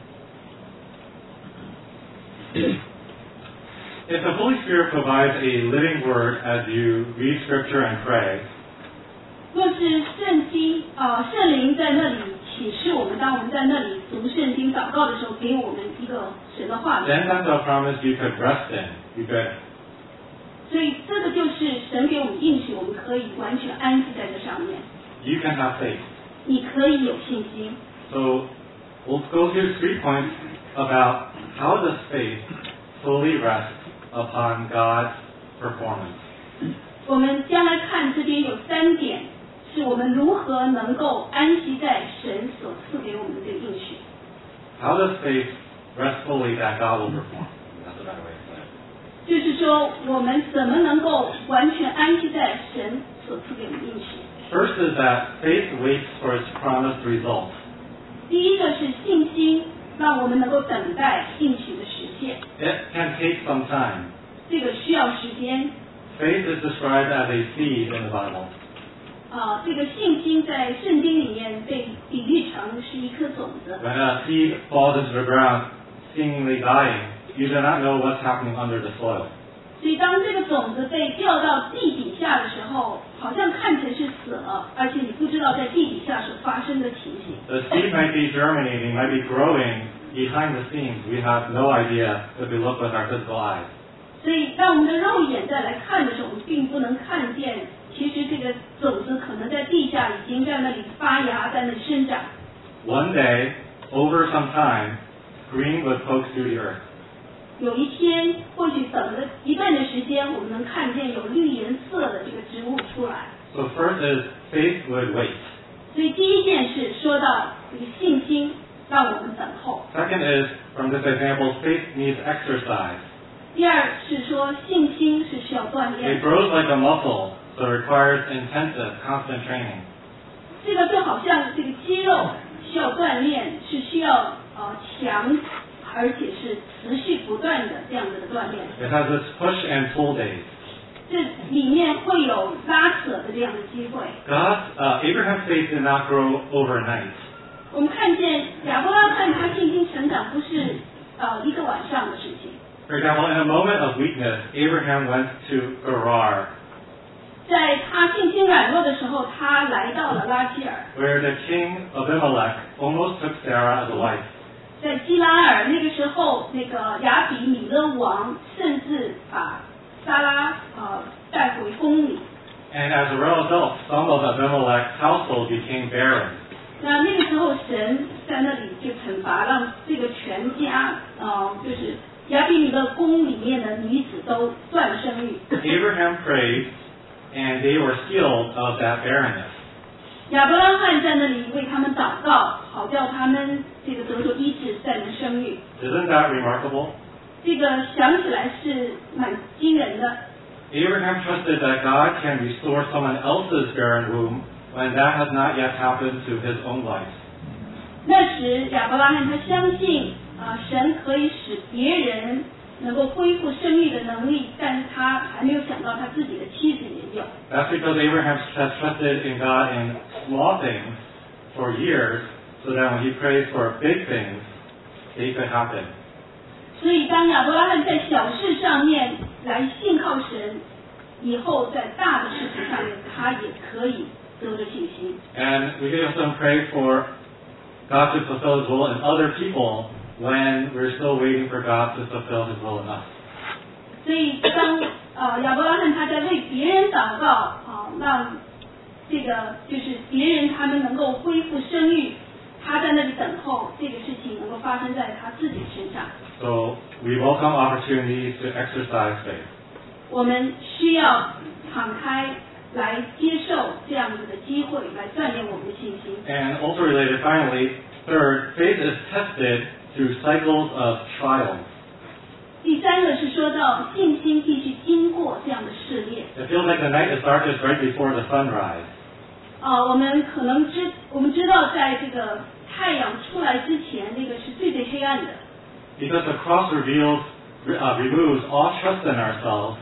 If the Holy Spirit provides a living word as you read Scripture and pray, 若是圣经，呃，圣灵在那里启示我们，当我们在那里读圣经、祷告的时候，给我们一个神的话语。 then that's a promise you could rest in. You could. 所以这个就是神给我们应许，我们可以完全安息在这上面。 You can have faith. 你可以有信心。 So we'll go through three points about how does faith fully rest upon God's performance. 我们将来看这边有三点，是我们如何能够安息在神所赐给我们的这个应许。 How does faith rest fully that God will perform? That's a better way to say it. 就是说，我们怎么能够完全安息在神所赐给我们的应许？ First is that faith waits for its promised result. 第一个是信心，让我们能够等待应许的实现。 It can take some time. 这个需要时间。 Faith is described as a seed in the Bible. 啊，这个信心在圣经里面被比喻成是一颗种子。 When a seed falls into the ground, seemingly dying, you do not know what's happening under the soil. 所以当这个种子被掉到地底下的时候，好像看起来是死了，而且你不知道在地底下所发生的情形。 The seed might be germinating, might be growing behind the scenes. We have no idea if we look with our physical eyes. 所以当我们的肉眼再来看的时候，我们并不能看见，其实这个种子可能在地下已经在那里发芽，在那里生长。 One day, over some time, green would poke through the earth. 有一天，或许等了一段的时间，我们能看见有绿颜色的这个植物出来。 So first is faith would wait. 所以第一件事说到这个信心，让我们等候。 Second is, from this example, faith needs exercise. 第二是说信心是需要锻 It 炼。 grows like a muscle, so it requires intensive, constant training. 这个就好像这个肌肉需要锻炼，是需要呃强，而且是持续不断的这样子的锻炼。 It has its push and pull days. 这里面会有拉扯的这样的机会。 God, uh, Abraham's faith did not grow overnight. 我们看见亚伯拉罕他信心成长不是呃一个晚上的事情。 For example, in a moment of weakness, Abraham went to Gerar, 在他信心软弱的时候，他来到了拉基尔， where the king of Abimelech almost took Sarah as a wife. 在基拉尔那个时候，那个亚比米勒王甚至把撒拉呃带回宫里。 And as a result, some of Abimelech's household became barren. 那那个时候，神在那里就惩罚，让这个全家呃就是亚比米勒宫里面的女子都断了生育。 Abraham prayed, and they were healed of that barrenness. 亚伯拉罕在那里为他们祷告，好叫他们这个得着医治，再能生育。 Isn't that remarkable? 这个想起来是蛮惊人的。 Abraham trusted that God can restore someone else's barren womb when that has not yet happened to his own life. 那时亚伯拉罕他相信啊、呃，神可以使别人能够恢复生育的能力，但是他还没有想到他自己的妻子也有。 That's because Abraham has trusted in God in small things for years, so that when he prays for big things, they could happen. 所以当亚伯拉罕在小事上面来信靠神，以后在大的事情上面，他也可以得着信心。 And we can also pray for God to fulfill His will in other people when we're still waiting for God to fulfill His will in us. 所以当呃亚伯拉罕他在为别人祷告，啊、让这个就是别人他们能够恢复生育，他在那里等候这个事情能够发生在他自己身上。 So we welcome opportunities to exercise faith. 我们需要敞开来接受这样子的机会，来锻炼我们的信心。 And also related, finally, third, faith is tested through cycles of trials. 第三个是说到信心必须经过这样的试炼。 It feels like the night is darkest right before the sunrise. 啊、我们可能知我们知道，在这个太阳出来之前，那个是最最黑暗的。 Because the cross reveals uh, removes all trust in ourselves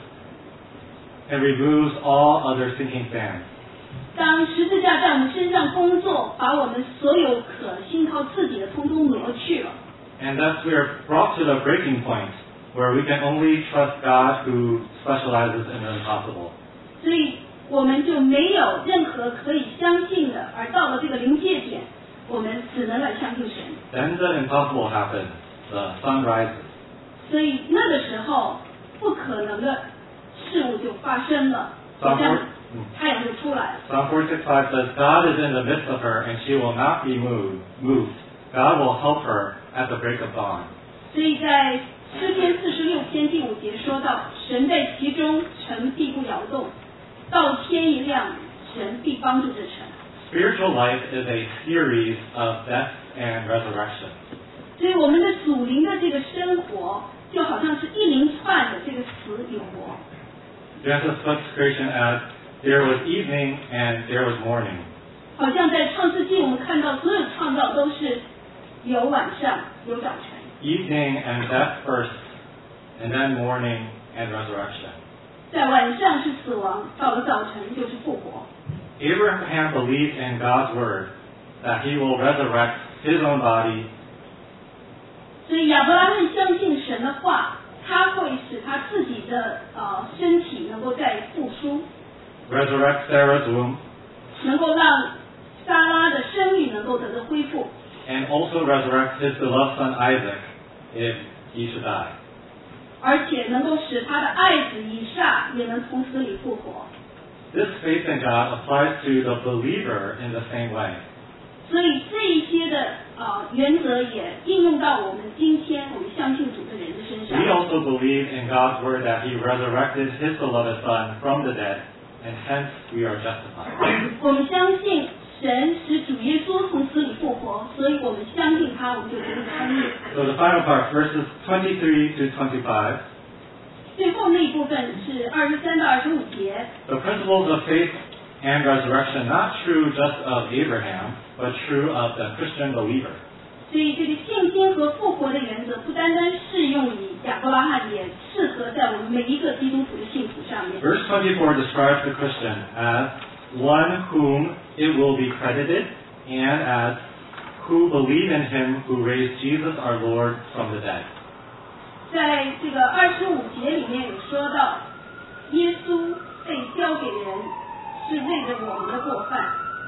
and removes all other sinking sand. 当十字架在我们身上工作，把我们所有可信靠自己的通通挪去了。 And thus we are brought to the breaking point where we can only trust God who specializes in the impossible. 所以我们就没有任何可以相信的，而到了这个临界点，我们只能来相信神。 Then the impossible happens. The sun rises. 所以那个时候，不可能的事物就发生了，好像太阳就出来了。 Psalm forty-six five says, God is in the midst of her, and she will not be moved. moved. God will help her at the break of dawn. 所以在诗篇四十六篇第五节说到，神在其中，城必不摇动，到天一亮，神必帮助这城。 Spiritual life is a series of death and resurrection. 所以我们的属灵的这个生活，就好像是一连串的这个死与活。 Genesis puts creation as there was evening and there was morning. 好像在创世纪我们看到所有创造都是有晚上有早晨。 Evening and death first, and then morning and resurrection. 在晚上是死亡，到了早晨就是复活。 Abraham believed in God's word that he will resurrect his own body. 所以亚伯拉罕相信神的话，他会使他自己的呃身体能够再复苏， Resurrect Sarah's womb. 能够让撒拉的生育能够得到恢复， And also resurrect his beloved son Isaac if he should die. 而且能够使他的爱子以撒也能从死里复活。 This faith in God applies to the believer in the same way. 所以这一些的呃原则也应用到我们今天我们相信主的人的身上。 We also believe in God's word that he resurrected his beloved son from the dead, and hence we are justified. 我们相信神使主耶稣从死里复活，所以我们相信他，我们就得以生命。 So the final part, verses twenty-three to twenty-five. 最后那一部分是二十三到二十五节。 The principles of faith and resurrection not true just of Abraham, but true of the Christian believer. 所以这个信心和复活的原则不单单适用于亚伯拉罕，也适合在我们每一个基督徒的信徒上面。 Verse twenty-four describes the Christian as one whom it will be credited, and as who believe in him who raised Jesus our Lord from the dead. 在这个二十五节里面有说到，耶稣被交给人是为了我们的过犯。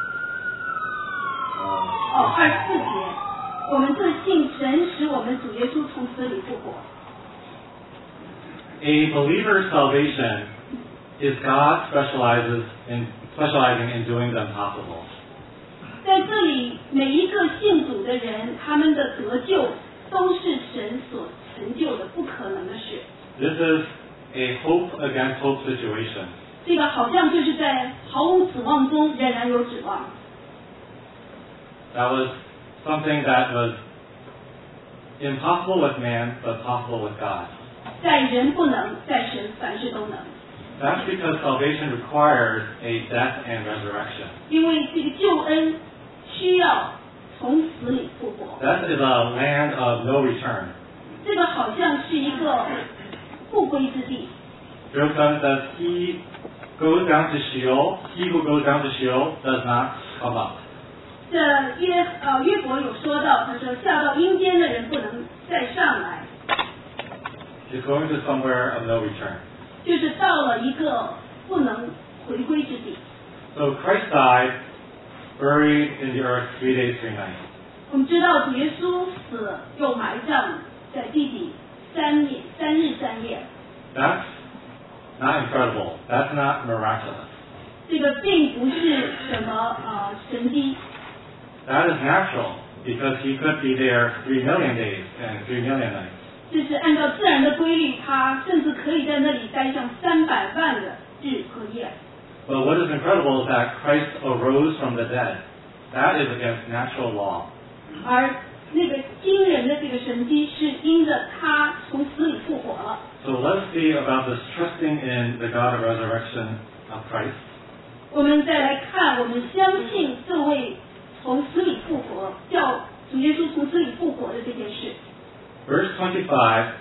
哦，二十四节，我们这信神使我们主耶稣从死里复活。 A believer's salvation is God specializes in specializing in doing the impossible. 在这里，每一个信主的人，他们的得救都是神所成就的不可能的事。 This is a hope against hope situation. 这个好像就是在毫无指望中仍然有指望。 That was something that was impossible with man, but possible with God. 在人不能，在神凡事都能。 That's because salvation requires a death and resurrection. 因为这个救恩需要从死里复活。 Death is a land of no return. 这个好像是一个不归之地。 Job says, he goes down to Sheol, he who goes down to Sheol does not come up. 这约呃约伯有说到，他说下到阴间的人不能再上来， He's going to somewhere of no return. 就是到了一个不能回归之地。 So Christ died, buried in the earth three days, three nights. 我们知道主耶稣死又埋葬在地底三年三日三夜。 That's not incredible. That's not miraculous. 这个并不是什么呃神迹， That is natural because he could be there three million days and three million nights. 这是按照自然的规律，他甚至可以在那里待上三百万的日和夜。 But what is incredible is that Christ arose from the dead. That is against natural law. 而那个惊人的这个神迹是因着他从死里复活了。 So let's see about this trusting in the God of resurrection of Christ. 我们再来看，我们相信这位从死里复活，叫主耶稣从死里复活的这件事。 Verse twenty-five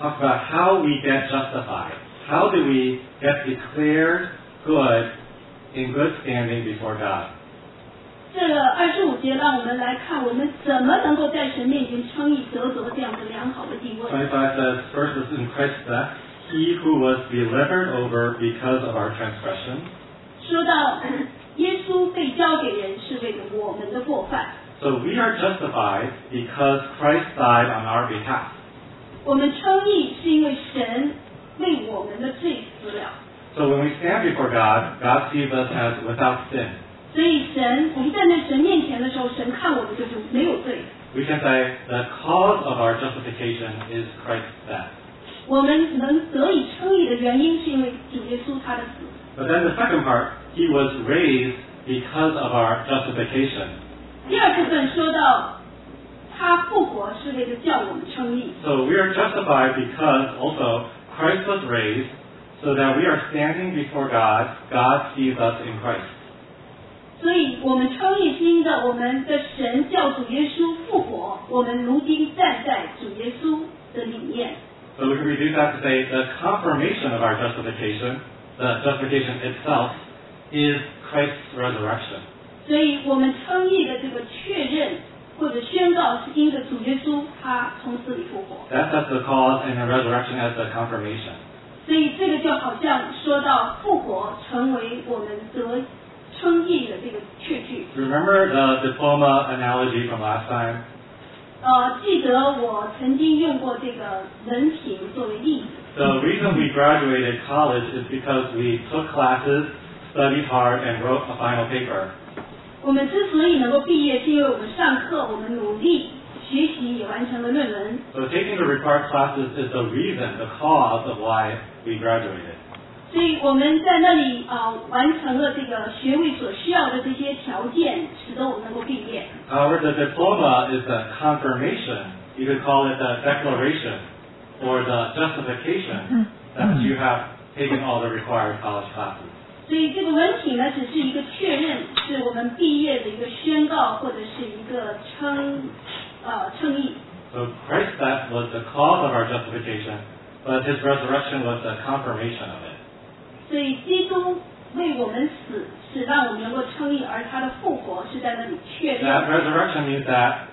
talks about how we get justified. How do we get declared good in good standing before God? 这个二十五节让我们来看我们怎么能够在神面前称义得着这样的良好的地位。 twenty-five says, first is in Christ's death, he who was delivered over because of our transgression. 说到耶稣被交给人是为了我们的过犯。 So we are justified because Christ died on our behalf. 我们称义是因为神为我们的罪死了。 So when we stand before God, God sees us as without sin. 所以神，我们站在神面前的时候，神看我们就是没有罪。 We can say the cause of our justification is Christ's death. 我们能得以称义的原因是因为主耶稣他的死。 But then the second part, he was raised because of our justification. 第二部分说到他复活是为了叫我们称义。 So we are justified because also Christ was raised so that we are standing before God. God sees us in Christ. 所以我们称义是因着我们的神叫主耶稣复活，我们如今站在主耶稣的里面。 So we can reduce that to say the confirmation of our justification, the justification itself, is Christ's resurrection. 所以我们称义的这个确认或者宣告是因着主耶稣他从死里复活。 That's as the cause and the resurrection as the confirmation. 所以这个就好像说到复活成为我们得称义的这个确据。 Remember the diploma analogy from last time? 呃，记得我曾经用过这个文凭作为例子。 The reason we graduated college is because we took classes, studied hard, and wrote a final paper. 我们之所以能够毕业，是因为我们上课，我们努力学习，也完成了论文。 So taking the required classes is the reason, the cause of why we graduated. 所以我们在那里啊、呃、完成了这个学位所需要的这些条件，使得我们能够毕业。 However, the diploma is the confirmation. You could call it the declaration or the justification that you have taken all the required college classes. 所以这个文凭呢，只是一个确认，是我们毕业的一个宣告，或者是一个称呃称义。 So Christ's death was the cause of our justification, but his resurrection was the confirmation of it. 所以基督为我们死，是让我们能够称义，而他的复活是在那里确认。 That resurrection means that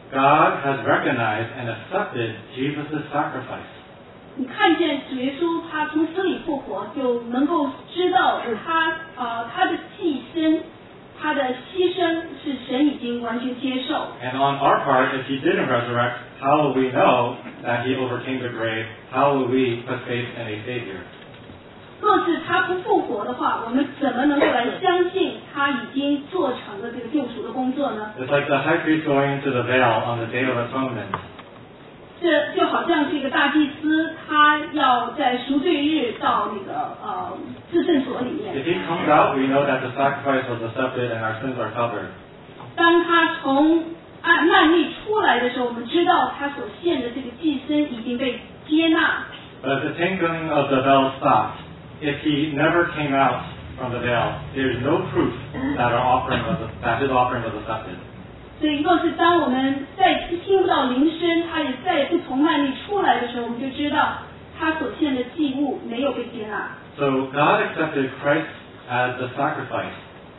God has recognized and accepted Jesus' sacrifice. 你看见主耶稣他从死里复活，就能够知道他呃他的寄生，他的牺牲是神已经完全接受。 And on our part, if he didn't resurrect, how will we know that he overcame the grave? How will we put faith in a Savior? 若是他不复活的话，我们怎么能够来相信他已经做成了这个救赎的工作呢？ It's like the high priest going into the veil on the Day of Atonement. 这就好像是一个大祭司，他要在赎罪日到那个呃至圣所里面。 If he comes out, we know that the sacrifice was accepted and our sins are covered. 当他从暗幔里出来的时候，我们知道他所献的这个祭牲已经被接纳。 But if the tinkling of the veil stopped, if he never came out from the veil, there's no proof that our offering was that his offering was accepted. 所以，若是当我们再次听不到铃声，他也再也不从幔里出来的时候，我们就知道他所献的祭物没有被接纳。 So God accepted Christ as the sacrifice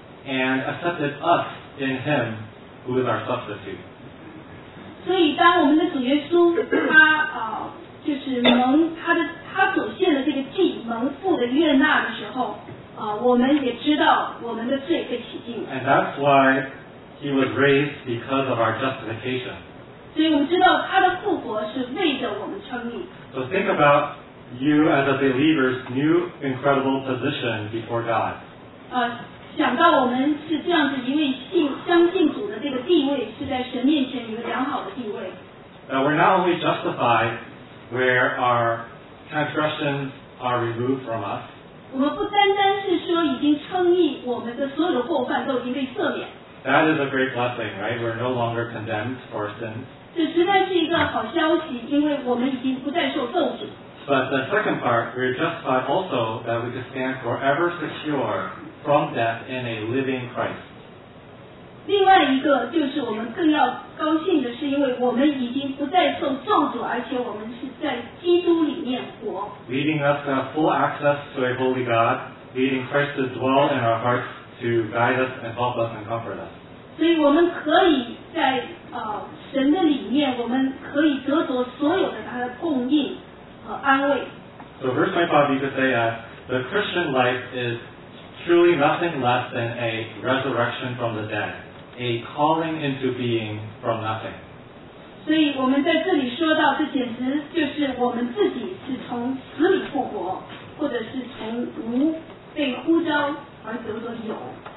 and accepted us in him who is our substitute. 所以，当我们的主耶稣他啊、呃，就是蒙他的他所献的这个祭蒙父的悦纳的时候，啊、呃，我们也知道我们的罪被洗净了。 And that's why he was raised because of our justification. 所以我们知道他的复活是为着我们称义。 So think about you as a believer's new incredible position before God. 呃，想到我们是这样子一位信相信主的这个地位，是在神面前有一个良好的地位。 That we're not only justified where our transgressions are removed from us, 我们不单单是说已经称义，我们的所有的过犯都已经被赦免。 that is a great blessing, right? We're no longer condemned for sins. 这实在是一个好消息，因为我们已经不再受咒诅。 But the second part, we're justified also that we can stand forever secure from death in a living Christ. 另外一个就是我们更要高兴的是，因为我们已经不再受咒诅，而且我们是在基督里面活。 Leading us to have full access to a holy God, leading Christ to dwell in our hearts to guide us and help us and comfort us. 所以我们可以在呃神的里面，我们可以得着所有的他的供应和安慰。 So verse twenty-five, you could say that the Christian life is truly nothing less than a resurrection from the dead, a calling into being from nothing. 所以我们在这里说到，这简直就是我们自己是从死里复活，或者是从无被呼召而得着有。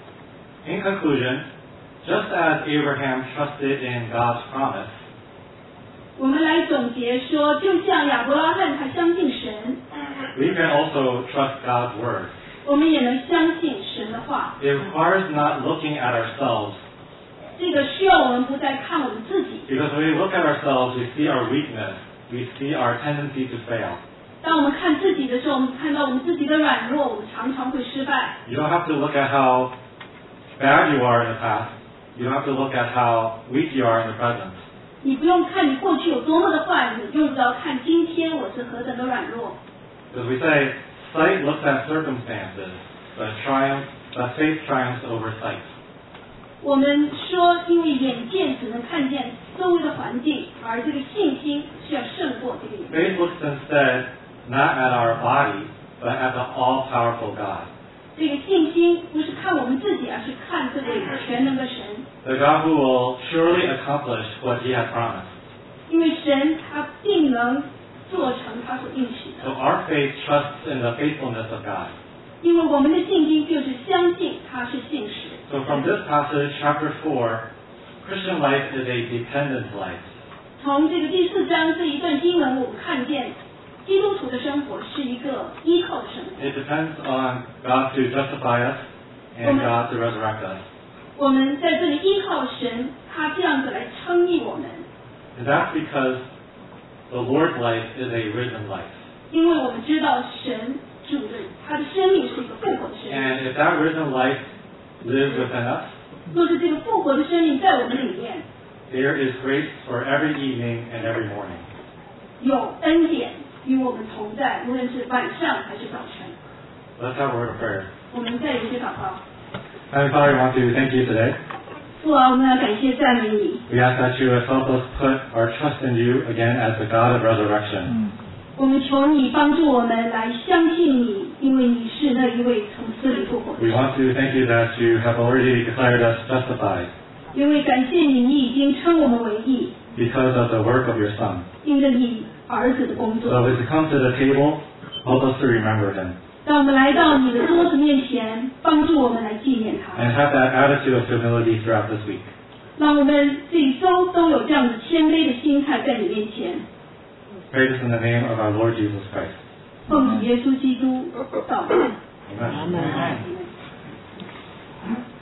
In conclusion, just as Abraham trusted in God's promise, 我们来总结说，就像亚伯拉罕他相信神， we can also trust God's word. 我们也能相信神的话。 It requires not looking at ourselves, 这个需要我们不再看我们自己。 because when we look at ourselves, we see our weakness, we see our tendency to fail. 当我们看自己的时候，我们看到我们自己的软弱，我们常常会失败。 You don't have to look at how bad you are in the past. You have to look at how weak you are in the present. 你不用看你过去有多么的坏，你用不着看今天我是何等的软弱。 As we say, sight looks at circumstances, but triumph, but faith triumphs over sight. 我们说，因为眼见只能看见周围的环境，而这个信心是要胜过这个眼 Faith 睛。 looks instead not at our body, but at the all-powerful God. 这个信心不是看我们自己，而是看这位全能的神。 The God who will surely accomplish what He has promised. 因为神他定能做成他所应许 So 的。 our faith trusts in the faithfulness of God. 因为我们的信心就是相信他是信实。 So from this passage, chapter four, Christian life is a dependent life. 从这个第四章这一段经文，我们看见基督徒的生活是一个依靠的生活。 It depends on God to justify us and God to resurrect us. 我们在这里依靠神，他这样子来称义我们， And that's because the Lord's life is a risen life. 因为我们知道神主的他的生命是一个复活的生命。 And if that risen life lives within us, 若是这个复活的生命在我们里面， there is grace for every evening and every morning. 有恩典与我们同在，无论是晚上还是早晨。 Let's have a word of prayer. 我们再有一些祷告。 Heavenly Father, we want to thank you today. 父啊，我们要感谢赞美你。 We ask that you would help us put our trust in you again as the God of resurrection. 我们求你帮助我们来相信你，因为你是那一位从死里复活的 We 神。 want to thank you that you have already declared us justified 因为感谢你，你已经称我们为义， because of the work of your Son. 因着你儿子的工 So 作。 as we come to the table, help us to remember him 当我们来到你的桌子面前，帮助我们来纪念他， and have that attitude of humility throughout this week. 让我们这一周都有这样的谦卑的心态在你面前。 Pray this in the name of our Lord Jesus Christ. 奉主耶稣基督祷告。 Amen. Amen.